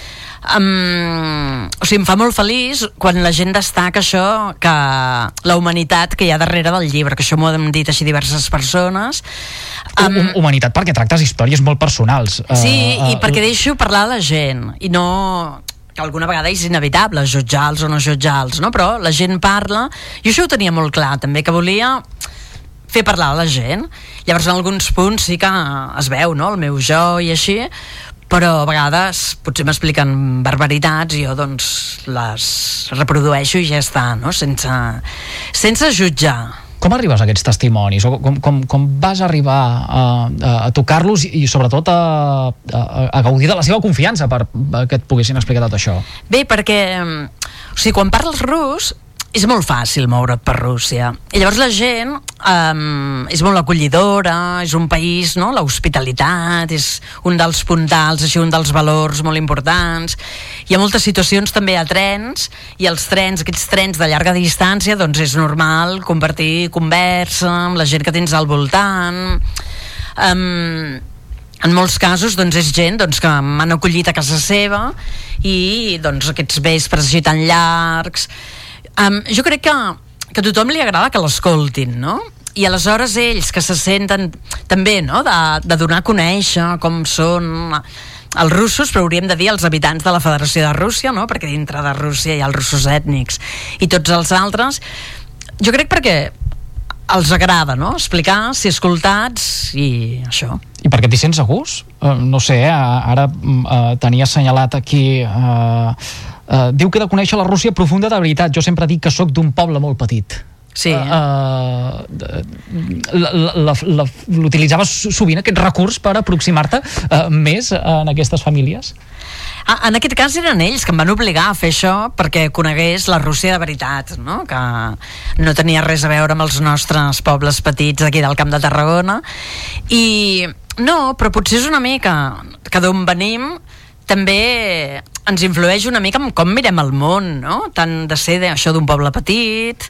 O sigui, em fa molt feliç quan la gent destaca això, que la humanitat que hi ha darrere del llibre, que això m'ho han dit així diverses persones. Humanitat perquè tractes històries molt personals. Sí, i perquè deixo parlar a la gent, i no... que alguna vegada és inevitable jutjar-los o no jutjar-los, no? Però la gent parla, i això ho tenia molt clar també, que volia fer parlar a la gent. Llavors en alguns punts sí que es veu, no?, el meu jo i així, però a vegades potser m'expliquen barbaritats i jo doncs les reprodueixo i ja està, no?, sense jutjar. Com arribes a aquests testimonis? O com vas arribar a tocar-los i sobretot a gaudir de la seva confiança que et poguessin explicar tot això? Bé, perquè o sigui, quan parles rus és molt fàcil moure't per Rússia, i llavors la gent és molt acollidora, és un país, no?, l'hospitalitat és un dels puntals, així, un dels valors molt importants. Hi ha moltes situacions també a trens, i els trens, aquests trens de llarga distància, doncs és normal compartir conversa amb la gent que tens al voltant. En molts casos doncs, és gent doncs, que m'han acollit a casa seva, i doncs, aquests vespres així tan llargs. Jo crec que a tothom li agrada que l'escoltin, no? I aleshores ells que se senten també, no?, de donar a conèixer com són els russos, però hauríem de dir els habitants de la Federació de Rússia, no?, perquè dintre de Rússia hi ha els russos ètnics i tots els altres, jo crec perquè els agrada, no?, explicar, ser escoltats i això. I perquè t'hi sents a gust? No sé, ara tenia assenyalat aquí... diu que he de conèixer la Rússia profunda de veritat. Jo sempre dic que sóc d'un poble molt petit. Sí. L'utilitzaves sovint, aquest recurs, per aproximar-te més en aquestes famílies? En aquest cas eren ells que em van obligar a fer això perquè conegués la Rússia de veritat, no?, que no tenia res a veure amb els nostres pobles petits aquí del Camp de Tarragona. I no, però potser és una mica que d'on venim també ens influeix una mica en com mirem el món, no?, tant de ser això d'un poble petit,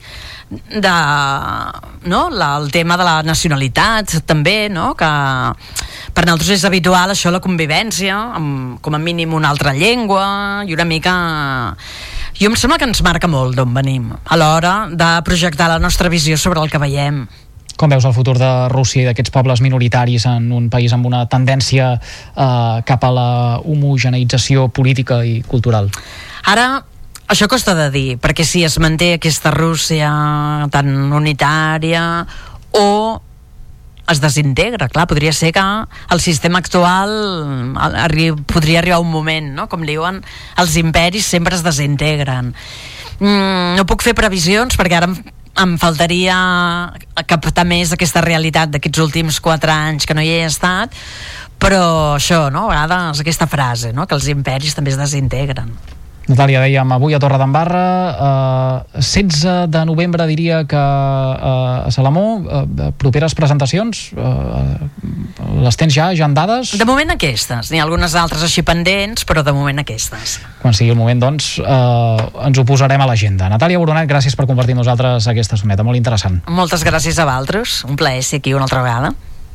no?, el tema de la nacionalitat també, no?, que per nosaltres és habitual això, la convivència amb com a mínim una altra llengua i una mica... Jo em sembla que ens marca molt d'on venim a l'hora de projectar la nostra visió sobre el que veiem. Com veus el futur de Rússia i d'aquests pobles minoritaris en un país amb una tendència cap a la homogeneïtzació política i cultural? Ara, això costa de dir, perquè si es manté aquesta Rússia tan unitària o es desintegra, clar, podria ser que el sistema actual podria arribar un moment, no?, com diuen, els imperis sempre es desintegren. No puc fer previsions perquè ara em faltaria captar més aquesta realitat d'aquests últims 4 anys que no hi he estat, però això, no?, a vegades aquesta frase, no?, que els imperis també es desintegren. Natàlia, dèiem avui a Torredembarra, 16 de novembre diria que a Salamó, properes presentacions, les tens ja dades? De moment aquestes, n'hi ha algunes altres així pendents, però de moment aquestes. Quan sigui el moment, doncs, ens ho posarem a l'agenda. Natàlia Boronat, gràcies per compartir amb nosaltres aquesta estoneta, molt interessant. Moltes gràcies a vosaltres, un plaer ser aquí una altra vegada.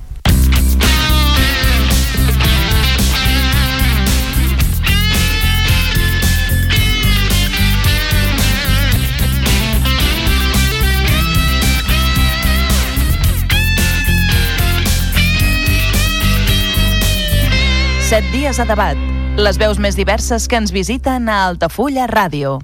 Set dies a debat. Les veus més diverses que ens visiten a Altafulla Ràdio.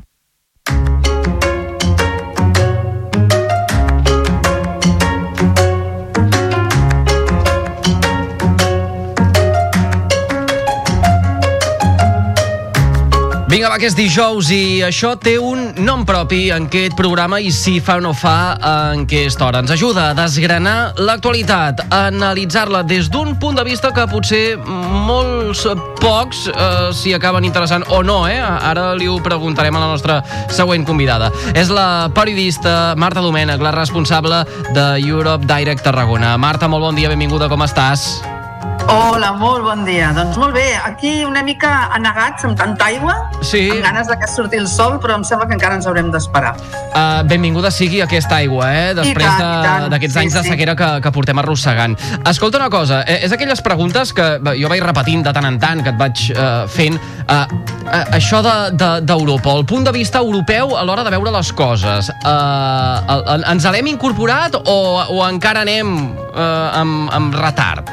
Vinga, va, que és dijous i això té un nom propi en aquest programa i si fa o no fa en aquesta hora. Ens ajuda a desgranar l'actualitat, a analitzar-la des d'un punt de vista que potser molts pocs s'hi acaben interessant o no, Ara li ho preguntarem a la nostra següent convidada. És la periodista Marta Domènech, la responsable de Europe Direct Tarragona. Marta, molt bon dia, benvinguda, com estàs? Hola, molt bon dia. Doncs molt bé, aquí una mica anegats amb tanta aigua, sí, amb ganes de que surti el sol, però em sembla que encara ens haurem d'esperar. Benvinguda sigui aquesta aigua, després d'aquests anys de sequera que portem arrossegant. Escolta una cosa, és aquelles preguntes que jo vaig repetint de tant en tant, que et vaig fent, això d'Europa, el punt de vista europeu a l'hora de veure les coses. Ens l'hem incorporat o encara anem amb retard?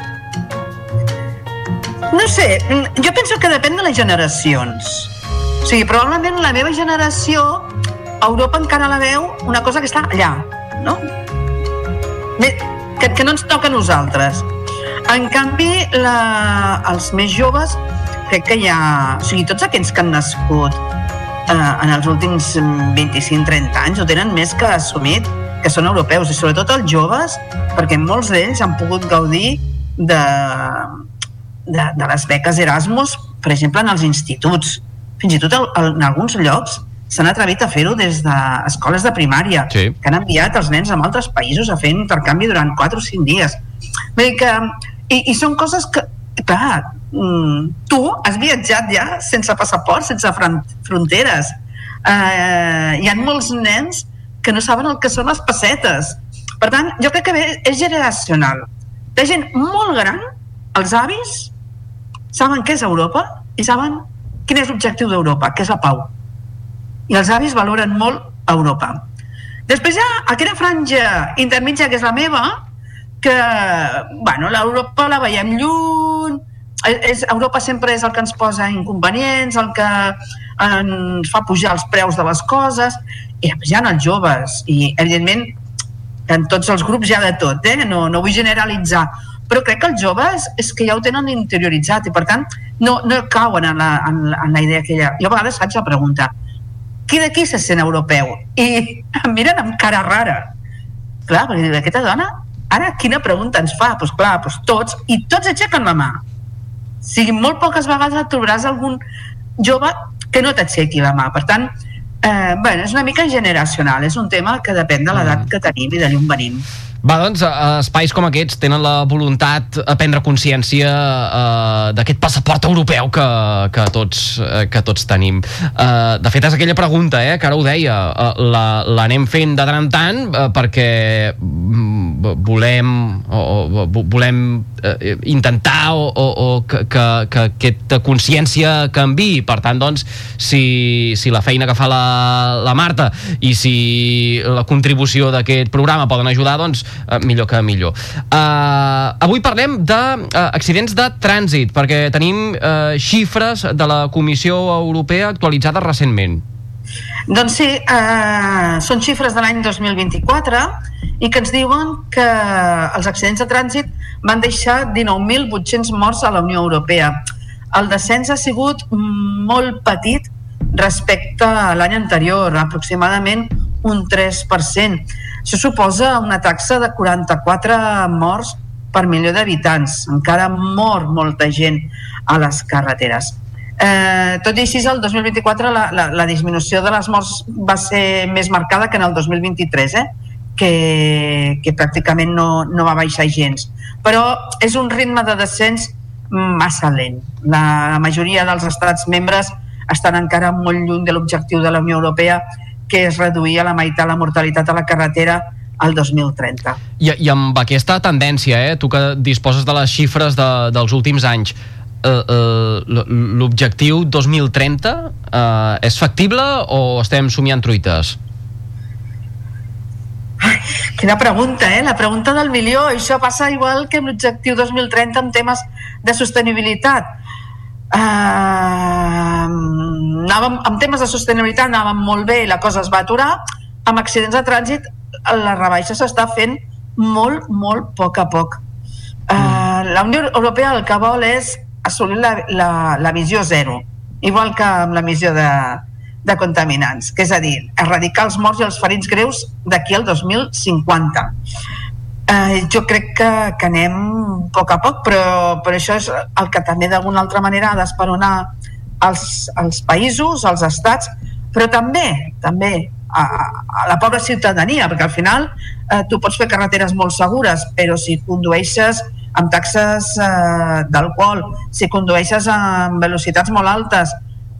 No sé, jo penso que depèn de les generacions. O sigui, probablement la meva generació, Europa encara la veu una cosa que està allà, no? Que no ens toca a nosaltres. En canvi, els més joves, crec que hi ha... O sigui, tots aquells que han nascut en els últims 25-30 anys ho tenen més que assumit, que són europeus, i sobretot els joves, perquè molts d'ells han pogut gaudir de les beques Erasmus, per exemple, en els instituts. Fins i tot en alguns llocs s'han atrevit a fer-ho des d'escoles de primària, sí, que han enviat els nens a altres països a fer intercanvi durant 4 o 5 dies. Vull dir que... I són coses que... Clar, tu has viatjat ja sense passaport, sense fronteres. Hi ha molts nens que no saben el que són les pessetes. Per tant, jo crec que és generacional. La gent molt gran, els avis, saben què és Europa i saben quin és l'objectiu d'Europa, que és la pau. I els avis valoren molt Europa. Després hi ha aquella franja intermitja, que és la meva, que, bueno, l'Europa la veiem lluny, Europa sempre és el que ens posa inconvenients, el que ens fa pujar els preus de les coses, i després hi ha els joves, i evidentment en tots els grups hi ha de tot, no vull generalitzar, però crec que els joves és que ja ho tenen interioritzat i per tant no cauen en la idea aquella. Jo a vegades faig la pregunta: qui d'aquí se sent europeu? I em miren amb cara rara. Clar, perquè aquesta dona, ara quina pregunta ens fa? Doncs clar, tots, i tots aixequen la mà. O sigui, molt poques vegades et trobaràs algun jove que no t'aixequi la mà. Per tant, bueno, és una mica generacional, és un tema que depèn de l'edat que tenim i d'on venim. Va, doncs, espais com aquests tenen la voluntat a prendre consciència d'aquest passaport europeu que tots tenim. De fet, és aquella pregunta, que ara ho deia, l'anem fent de tant en tant perquè volem intentar que aquesta consciència canviï. Per tant, doncs, si la feina que fa la Marta i si la contribució d'aquest programa poden ajudar, doncs millor que millor. Avui parlem d'accidents de trànsit, perquè tenim xifres de la Comissió Europea actualitzades recentment. Doncs sí, són xifres de l'any 2024 i que ens diuen que els accidents de trànsit van deixar 19.800 morts a la Unió Europea. El descens ha sigut molt petit respecte a l'any anterior, aproximadament un 3%. Això suposa una taxa de 44 morts per milió d'habitants. Encara mor molta gent a les carreteres. Tot i així, el 2024 la disminució de les morts va ser més marcada que en el 2023, que pràcticament no va baixar gens. Però és un ritme de descens massa lent. La majoria dels estats membres estan encara molt lluny de l'objectiu de la Unió Europea, que és reduir a la meitat la mortalitat a la carretera al 2030. I amb aquesta tendència, tu que disposes de les xifres dels últims anys, l'objectiu 2030 és factible o estem somiant truites? Ai, quina pregunta, la pregunta del milió. Això passa igual que amb l'objectiu 2030 en temes de sostenibilitat. Amb temes de sostenibilitat anàvem molt bé i la cosa es va aturar. Amb accidents de trànsit la rebaixa s'està fent molt, molt poc a poc. La Unió Europea el que vol és assolir la visió zero, igual que amb l'emissió de contaminants, que és a dir, erradicar els morts i els ferits greus d'aquí al 2050. Jo crec que anem a poc, però això és el que també d'alguna altra manera ha d'esperonar els països, els estats, però també a la pobra ciutadania, perquè al final tu pots fer carreteres molt segures, però si condueixes amb taxes d'alcohol, si condueixes amb velocitats molt altes,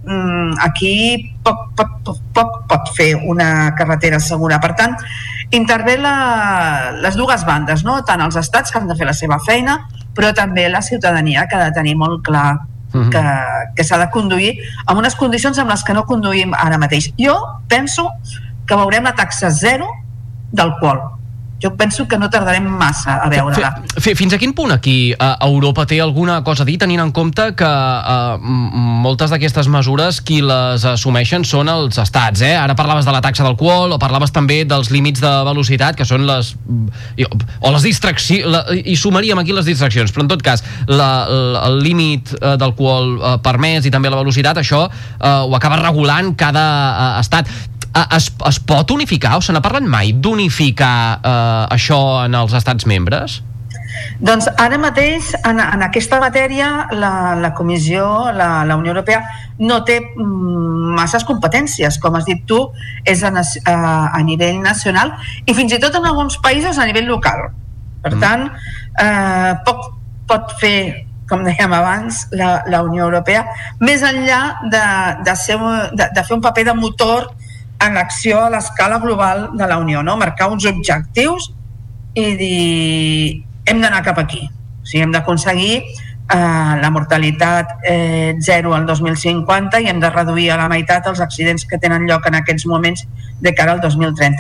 aquí poc pot fer una carretera segura. Per tant, intervé les dues bandes, no? Tant els estats que han de fer la seva feina, però també la ciutadania, que ha de tenir molt clar que s'ha de conduir en unes condicions amb les que no conduïm ara mateix. Jo penso que veurem la taxa zero d'alcohol. Jo penso que no tardarem massa a veure-la. Fins a quin punt aquí Europa té alguna cosa a dir, tenint en compte que moltes d'aquestes mesures qui les assumeixen són els estats, Ara parlaves de la taxa d'alcohol o parlaves també dels límits de velocitat, que són les distraccions, i sumaríem aquí les distraccions, però en tot cas el límit d'alcohol permès i també la velocitat, això ho acaba regulant cada estat. Es pot unificar o se n'ha parlat mai d'unificar això en els estats membres? Doncs ara mateix en aquesta matèria la Comissió, la Unió Europea no té masses competències, com has dit tu, és a nivell nacional i fins i tot en alguns països a nivell local. Per tant, poc pot fer, com dèiem abans, la Unió Europea, més enllà de fer un paper de motor en l'acció a l'escala global de la Unió, no? Marcar uns objectius i dir hem d'anar cap aquí, o sigui, hem d'aconseguir la mortalitat zero al 2050 i hem de reduir a la meitat els accidents que tenen lloc en aquests moments de cara al 2030.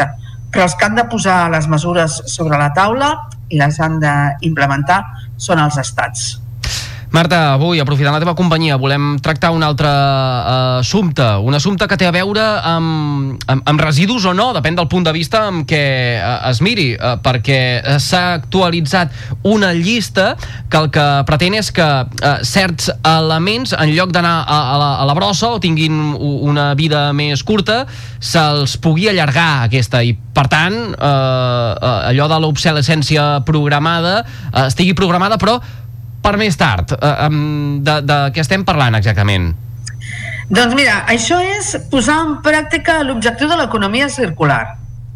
però els que han de posar les mesures sobre la taula i les han d'implementar són els estats. Marta, avui, aprofitant la teva companyia, volem tractar un altre assumpte que té a veure amb residus o no, depèn del punt de vista amb què es miri, perquè s'ha actualitzat una llista que el que pretén és que certs elements, en lloc d'anar a la brossa o tinguin una vida més curta, se'ls pugui allargar aquesta, i per tant allò de l'obsolescència programada estigui programada, però per més tard. De què estem parlant exactament? Doncs mira, això és posar en pràctica l'objectiu de l'economia circular.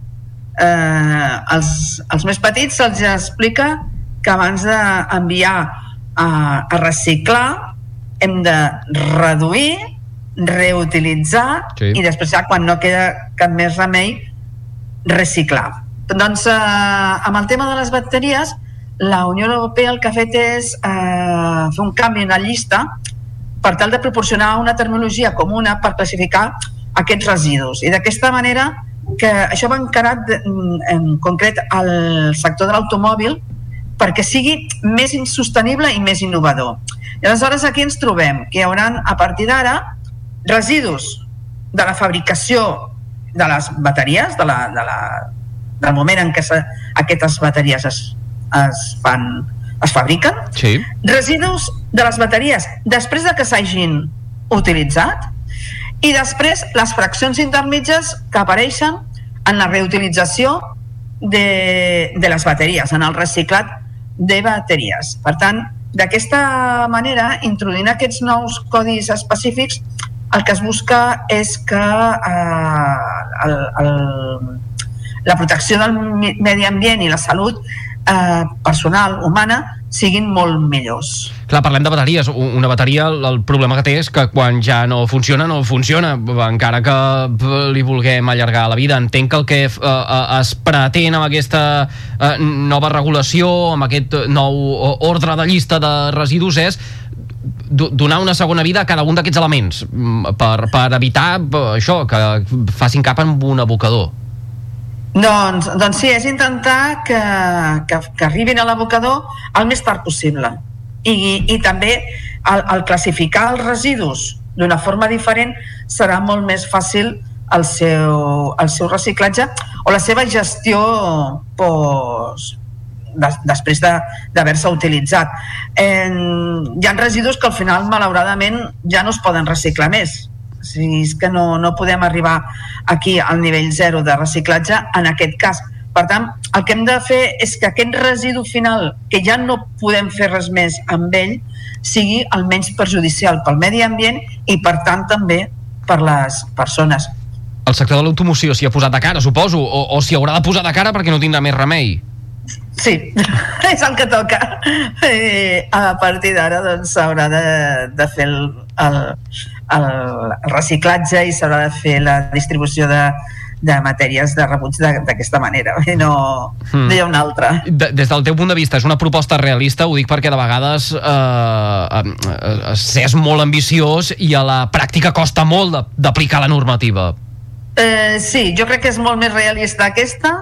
Els més petits se'ls explica que abans d'enviar a reciclar hem de reduir, reutilitzar, sí, i després ja quan no queda cap més remei reciclar. Doncs amb el tema de les bateries, la Unió Europea el que ha fet és fer un canvi en la llista per tal de proporcionar una terminologia comuna per classificar aquests residus, i d'aquesta manera que això va encarat en concret al sector de l'automòbil perquè sigui més insostenible i més innovador. I aleshores aquí ens trobem que hi haurà a partir d'ara residus de la fabricació de les bateries, del moment en què aquestes bateries es fabriquen, sí, residus de les bateries després de que s'hagin utilitzat, i després les fraccions intermitges que apareixen en la reutilització de les bateries, en el reciclat de bateries. Per tant, d'aquesta manera, introduint aquests nous codis específics, el que es busca és que la protecció del medi ambient i la salut personal, humana, siguin molt millors. Clar, parlem de bateries. Una bateria, el problema que té és que quan ja no funciona, encara que li vulguem allargar la vida. Entenc que el que es pretén amb aquesta nova regulació, amb aquest nou ordre de llista de residus, és donar una segona vida a cada un d'aquests elements per evitar això, que facin cap en un abocador. Doncs sí, és intentar que arribin a l'abocador el més tard possible, i també el classificar els residus d'una forma diferent serà molt més fàcil el seu reciclatge o la seva gestió després d'haver-se utilitzat. Hi ha residus que al final malauradament ja no es poden reciclar més. És que no podem arribar aquí al nivell zero de reciclatge en aquest cas. Per tant, el que hem de fer és que aquest residu final, que ja no podem fer res més amb ell, sigui el menys perjudicial pel medi ambient i per tant també per les persones. El sector de l'automoció s'hi ha posat de cara, suposo, o s'hi haurà de posar de cara perquè no tindrà més remei. Sí, és el que toca. A partir d'ara doncs s'haurà de fer el reciclatge i s'haurà de fer la distribució de matèries de rebuig d'aquesta manera, no hi ha una altra. Des del teu punt de vista, és una proposta realista? Ho dic perquè de vegades s'és molt ambiciós i a la pràctica costa molt d'aplicar la normativa. Sí, jo crec que és molt més realista aquesta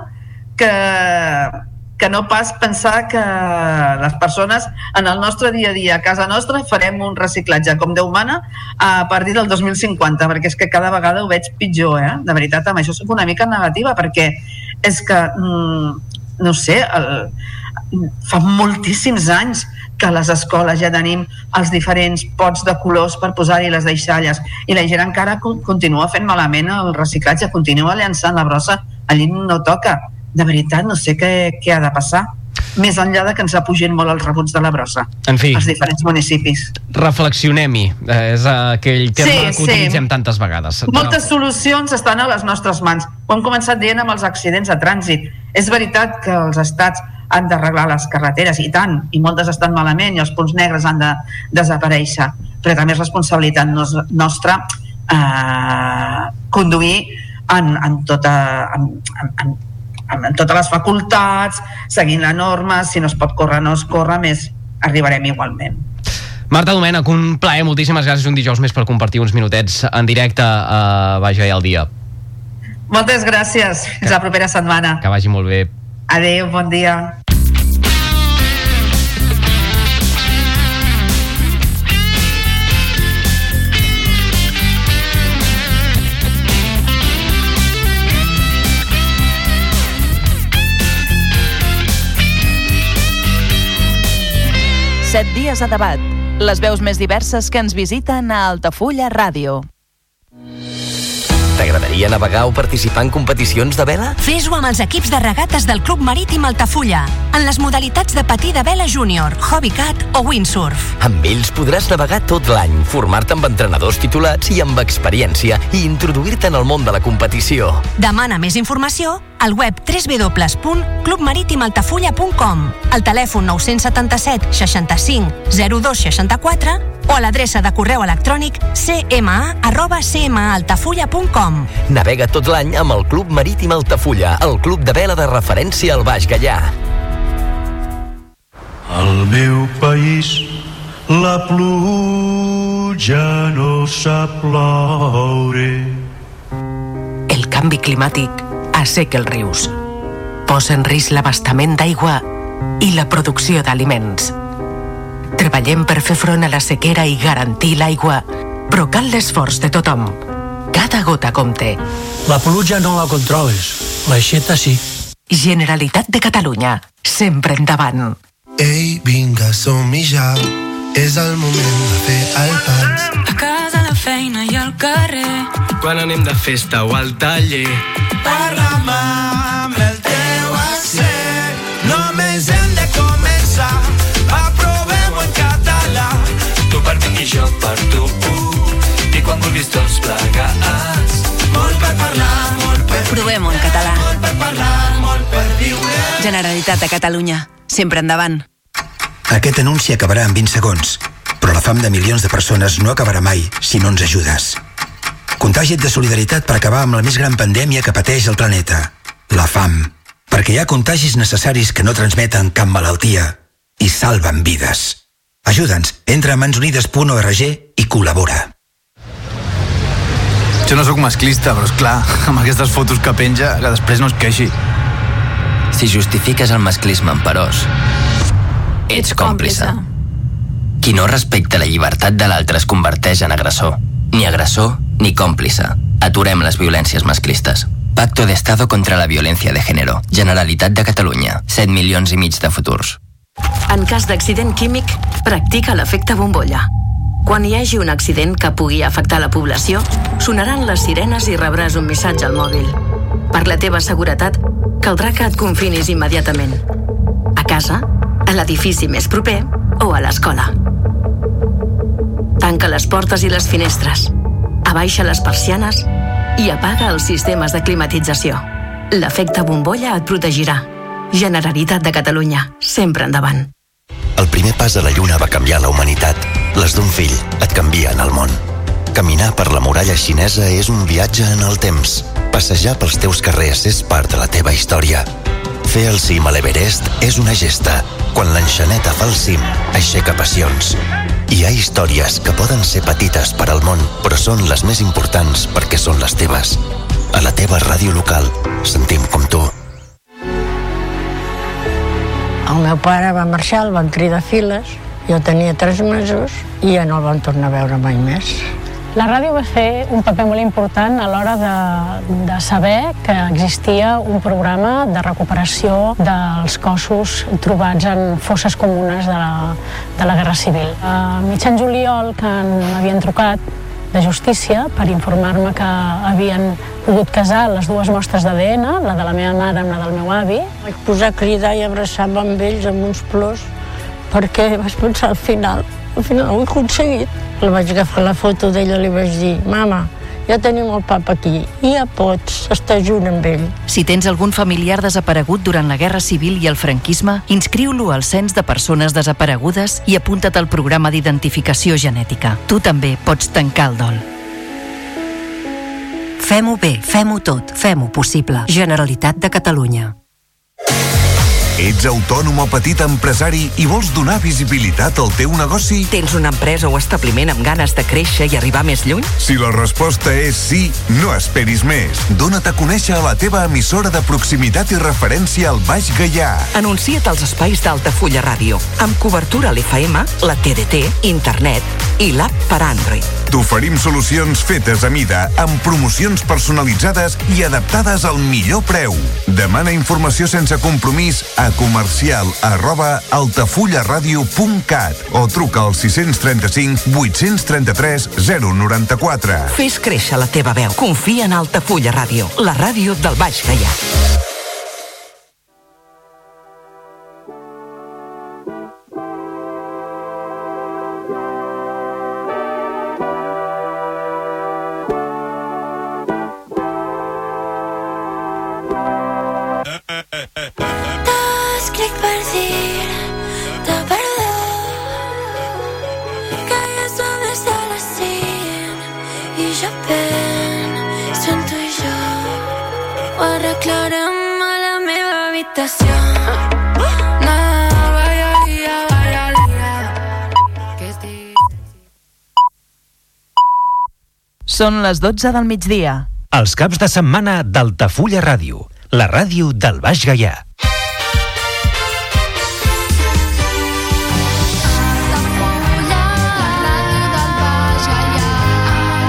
que no pas pensar que les persones en el nostre dia a dia a casa nostra farem un reciclatge com Déu mana a partir del 2050, perquè és que cada vegada ho veig pitjor, de veritat. Amb això soc una mica negativa, perquè és que no sé, fa moltíssims anys que a les escoles ja tenim els diferents pots de colors per posar-hi les deixalles, i la gent encara continua fent malament el reciclatge, continua llançant la brossa allí no toca. De veritat, no sé què ha de passar, més enllà de que ens apugin molt els rebuts de la brossa als diferents municipis. Reflexionem-hi, és aquell terme que utilitzem tantes vegades. Moltes solucions estan a les nostres mans. Ho hem començat dient amb els accidents de trànsit. És veritat que els estats han d'arreglar les carreteres, i tant, i moltes estan malament i els punts negres han de desaparèixer, però també és responsabilitat nostra conduir en totes les facultats, seguint la norma. Si no es pot córrer, no es corre, més arribarem igualment. Marta Domènech, un plaer, moltíssimes gràcies un dijous més per compartir uns minutets en directe a Baix Gaià al dia. Moltes gràcies. Fins la propera setmana. Que vagi molt bé. Adéu, bon dia. Set dies a debat. Les veus més diverses que ens visiten a Altafulla Ràdio. T'agradaria navegar o participar en competicions de vela? Fes-ho amb els equips de regates del Club Marítim Altafulla, en les modalitats de patí de vela júnior, hobbycat o windsurf. Amb ells podràs navegar tot l'any, formar-te amb entrenadors titulats i amb experiència i introduir-te en el món de la competició. Demana més informació al web www.clubmaritimaltafulla.com, al telèfon 977 65 02 64 o a l'adreça de correu electrònic cma@cmaaltafulla.com. Navega tot l'any amb el Club Marítim Altafulla, el club de vela de referència al Baix Gaià. Al meu país la pluja no sap ploure. El canvi climàtic asseca els rius, posa en risc l'abastament d'aigua i la producció d'aliments. Treballem per fer front a la sequera i garantir l'aigua, però cal l'esforç de tothom. Cada gota compte. La pluja no la controles, l'aixeta sí. Generalitat de Catalunya, sempre endavant. Ei, vinga, som-hi ja. És el moment de fer el pas. A casa, a la feina i al carrer. Quan anem de festa o al taller. Parla'm amb el teu accent. Només hem de començar. Aprovem-ho en català. Tu per mi i jo per tu. I quan vulguis tots plegats. Molt per parlar, molt per viure. Provem-ho en català. Molt per parlar, molt per viure. Generalitat de Catalunya. Sempre endavant. Aquest anunci acabarà en 20 segons, però la fam de milions de persones no acabarà mai si no ens ajudes. Contagia't de solidaritat per acabar amb la més gran pandèmia que pateix el planeta, la fam. Perquè hi ha contagis necessaris que no transmeten cap malaltia i salven vides. Ajuda'ns, entra a mansunides.org i col·labora. Jo no sóc masclista, però és clar, amb aquestes fotos que penja, que després no es queixi. Si justifiques el masclisme en perós, ets còmplice. Qui no respecta la llibertat de l'altre es converteix en agressor. Ni agressor ni còmplice. Aturem les violències masclistes. Pacto de Estado contra la Violencia de Género. Generalitat de Catalunya. 7 milions i mig de futurs. En cas d'accident químic, practica l'efecte bombolla. Quan hi hagi un accident que pugui afectar la població, sonaran les sirenes i rebràs un missatge al mòbil. Per la teva seguretat, caldrà que et confinis immediatament. A casa, a l'edifici més proper o a l'escola. Tanca les portes i les finestres, abaixa les persianes i apaga els sistemes de climatització. L'efecte bombolla et protegirà. Generalitat de Catalunya, sempre endavant. El primer pas a la Lluna va canviar la humanitat. Les d'un fill et canvien el món. Caminar per la muralla xinesa és un viatge en el temps. Passejar pels teus carrers és part de la teva història. Fer el cim a l'Everest és una gesta. Quan l'enxaneta fa el cim, aixeca passions. Hi ha històries que poden ser petites per al món, però són les més importants perquè són les teves. A la teva ràdio local, sentim com tu. El meu pare va marxar, el van cridar files, jo tenia 3 mesos i ja no el van tornar a veure mai més. La ràdio va fer un paper molt important a l'hora de saber que existia un programa de recuperació dels cossos trobats en fosses comunes de la Guerra Civil. A mitjan juliol, que m'havien trucat de justícia per informar-me que havien pogut casar les dues mostres d'ADN, la de la meva mare amb la del meu avi. Vaig posar a cridar i abraçar-me amb ells amb uns plors perquè vaig pensar al final ho he aconseguit. La vaig agafar la foto d'ella i li vaig dir: mama, ja tenim el papa aquí i ja pots estar junt amb ell. Si tens algun familiar desaparegut durant la Guerra Civil i el franquisme, inscriu-lo al Cens de Persones Desaparegudes i apunta't al programa d'identificació genètica. Tu també pots tancar el dol. Fem-ho bé, fem-ho tot, fem-ho possible. Generalitat de Catalunya. Ets autònom o petit empresari i vols donar visibilitat al teu negoci? Tens una empresa o establiment amb ganes de créixer i arribar més lluny? Si la resposta és sí, no esperis més. Dona't a conèixer a la teva emissora de proximitat i referència al Baix Gaià. Anuncia't als espais d'Altafulla Ràdio, amb cobertura a l'FM, la TDT, internet i l'app per Android. T'oferim solucions fetes a mida, amb promocions personalitzades i adaptades al millor preu. Demana informació sense compromís a comercial@altafullaradio.cat o truca al 635 833 094. Fes créixer la teva veu. Confia en Altafulla Ràdio, la ràdio del Baix Gaià. Són les 12 del migdia. Els caps de setmana d'Altafulla Ràdio, la ràdio del Baix Gaià.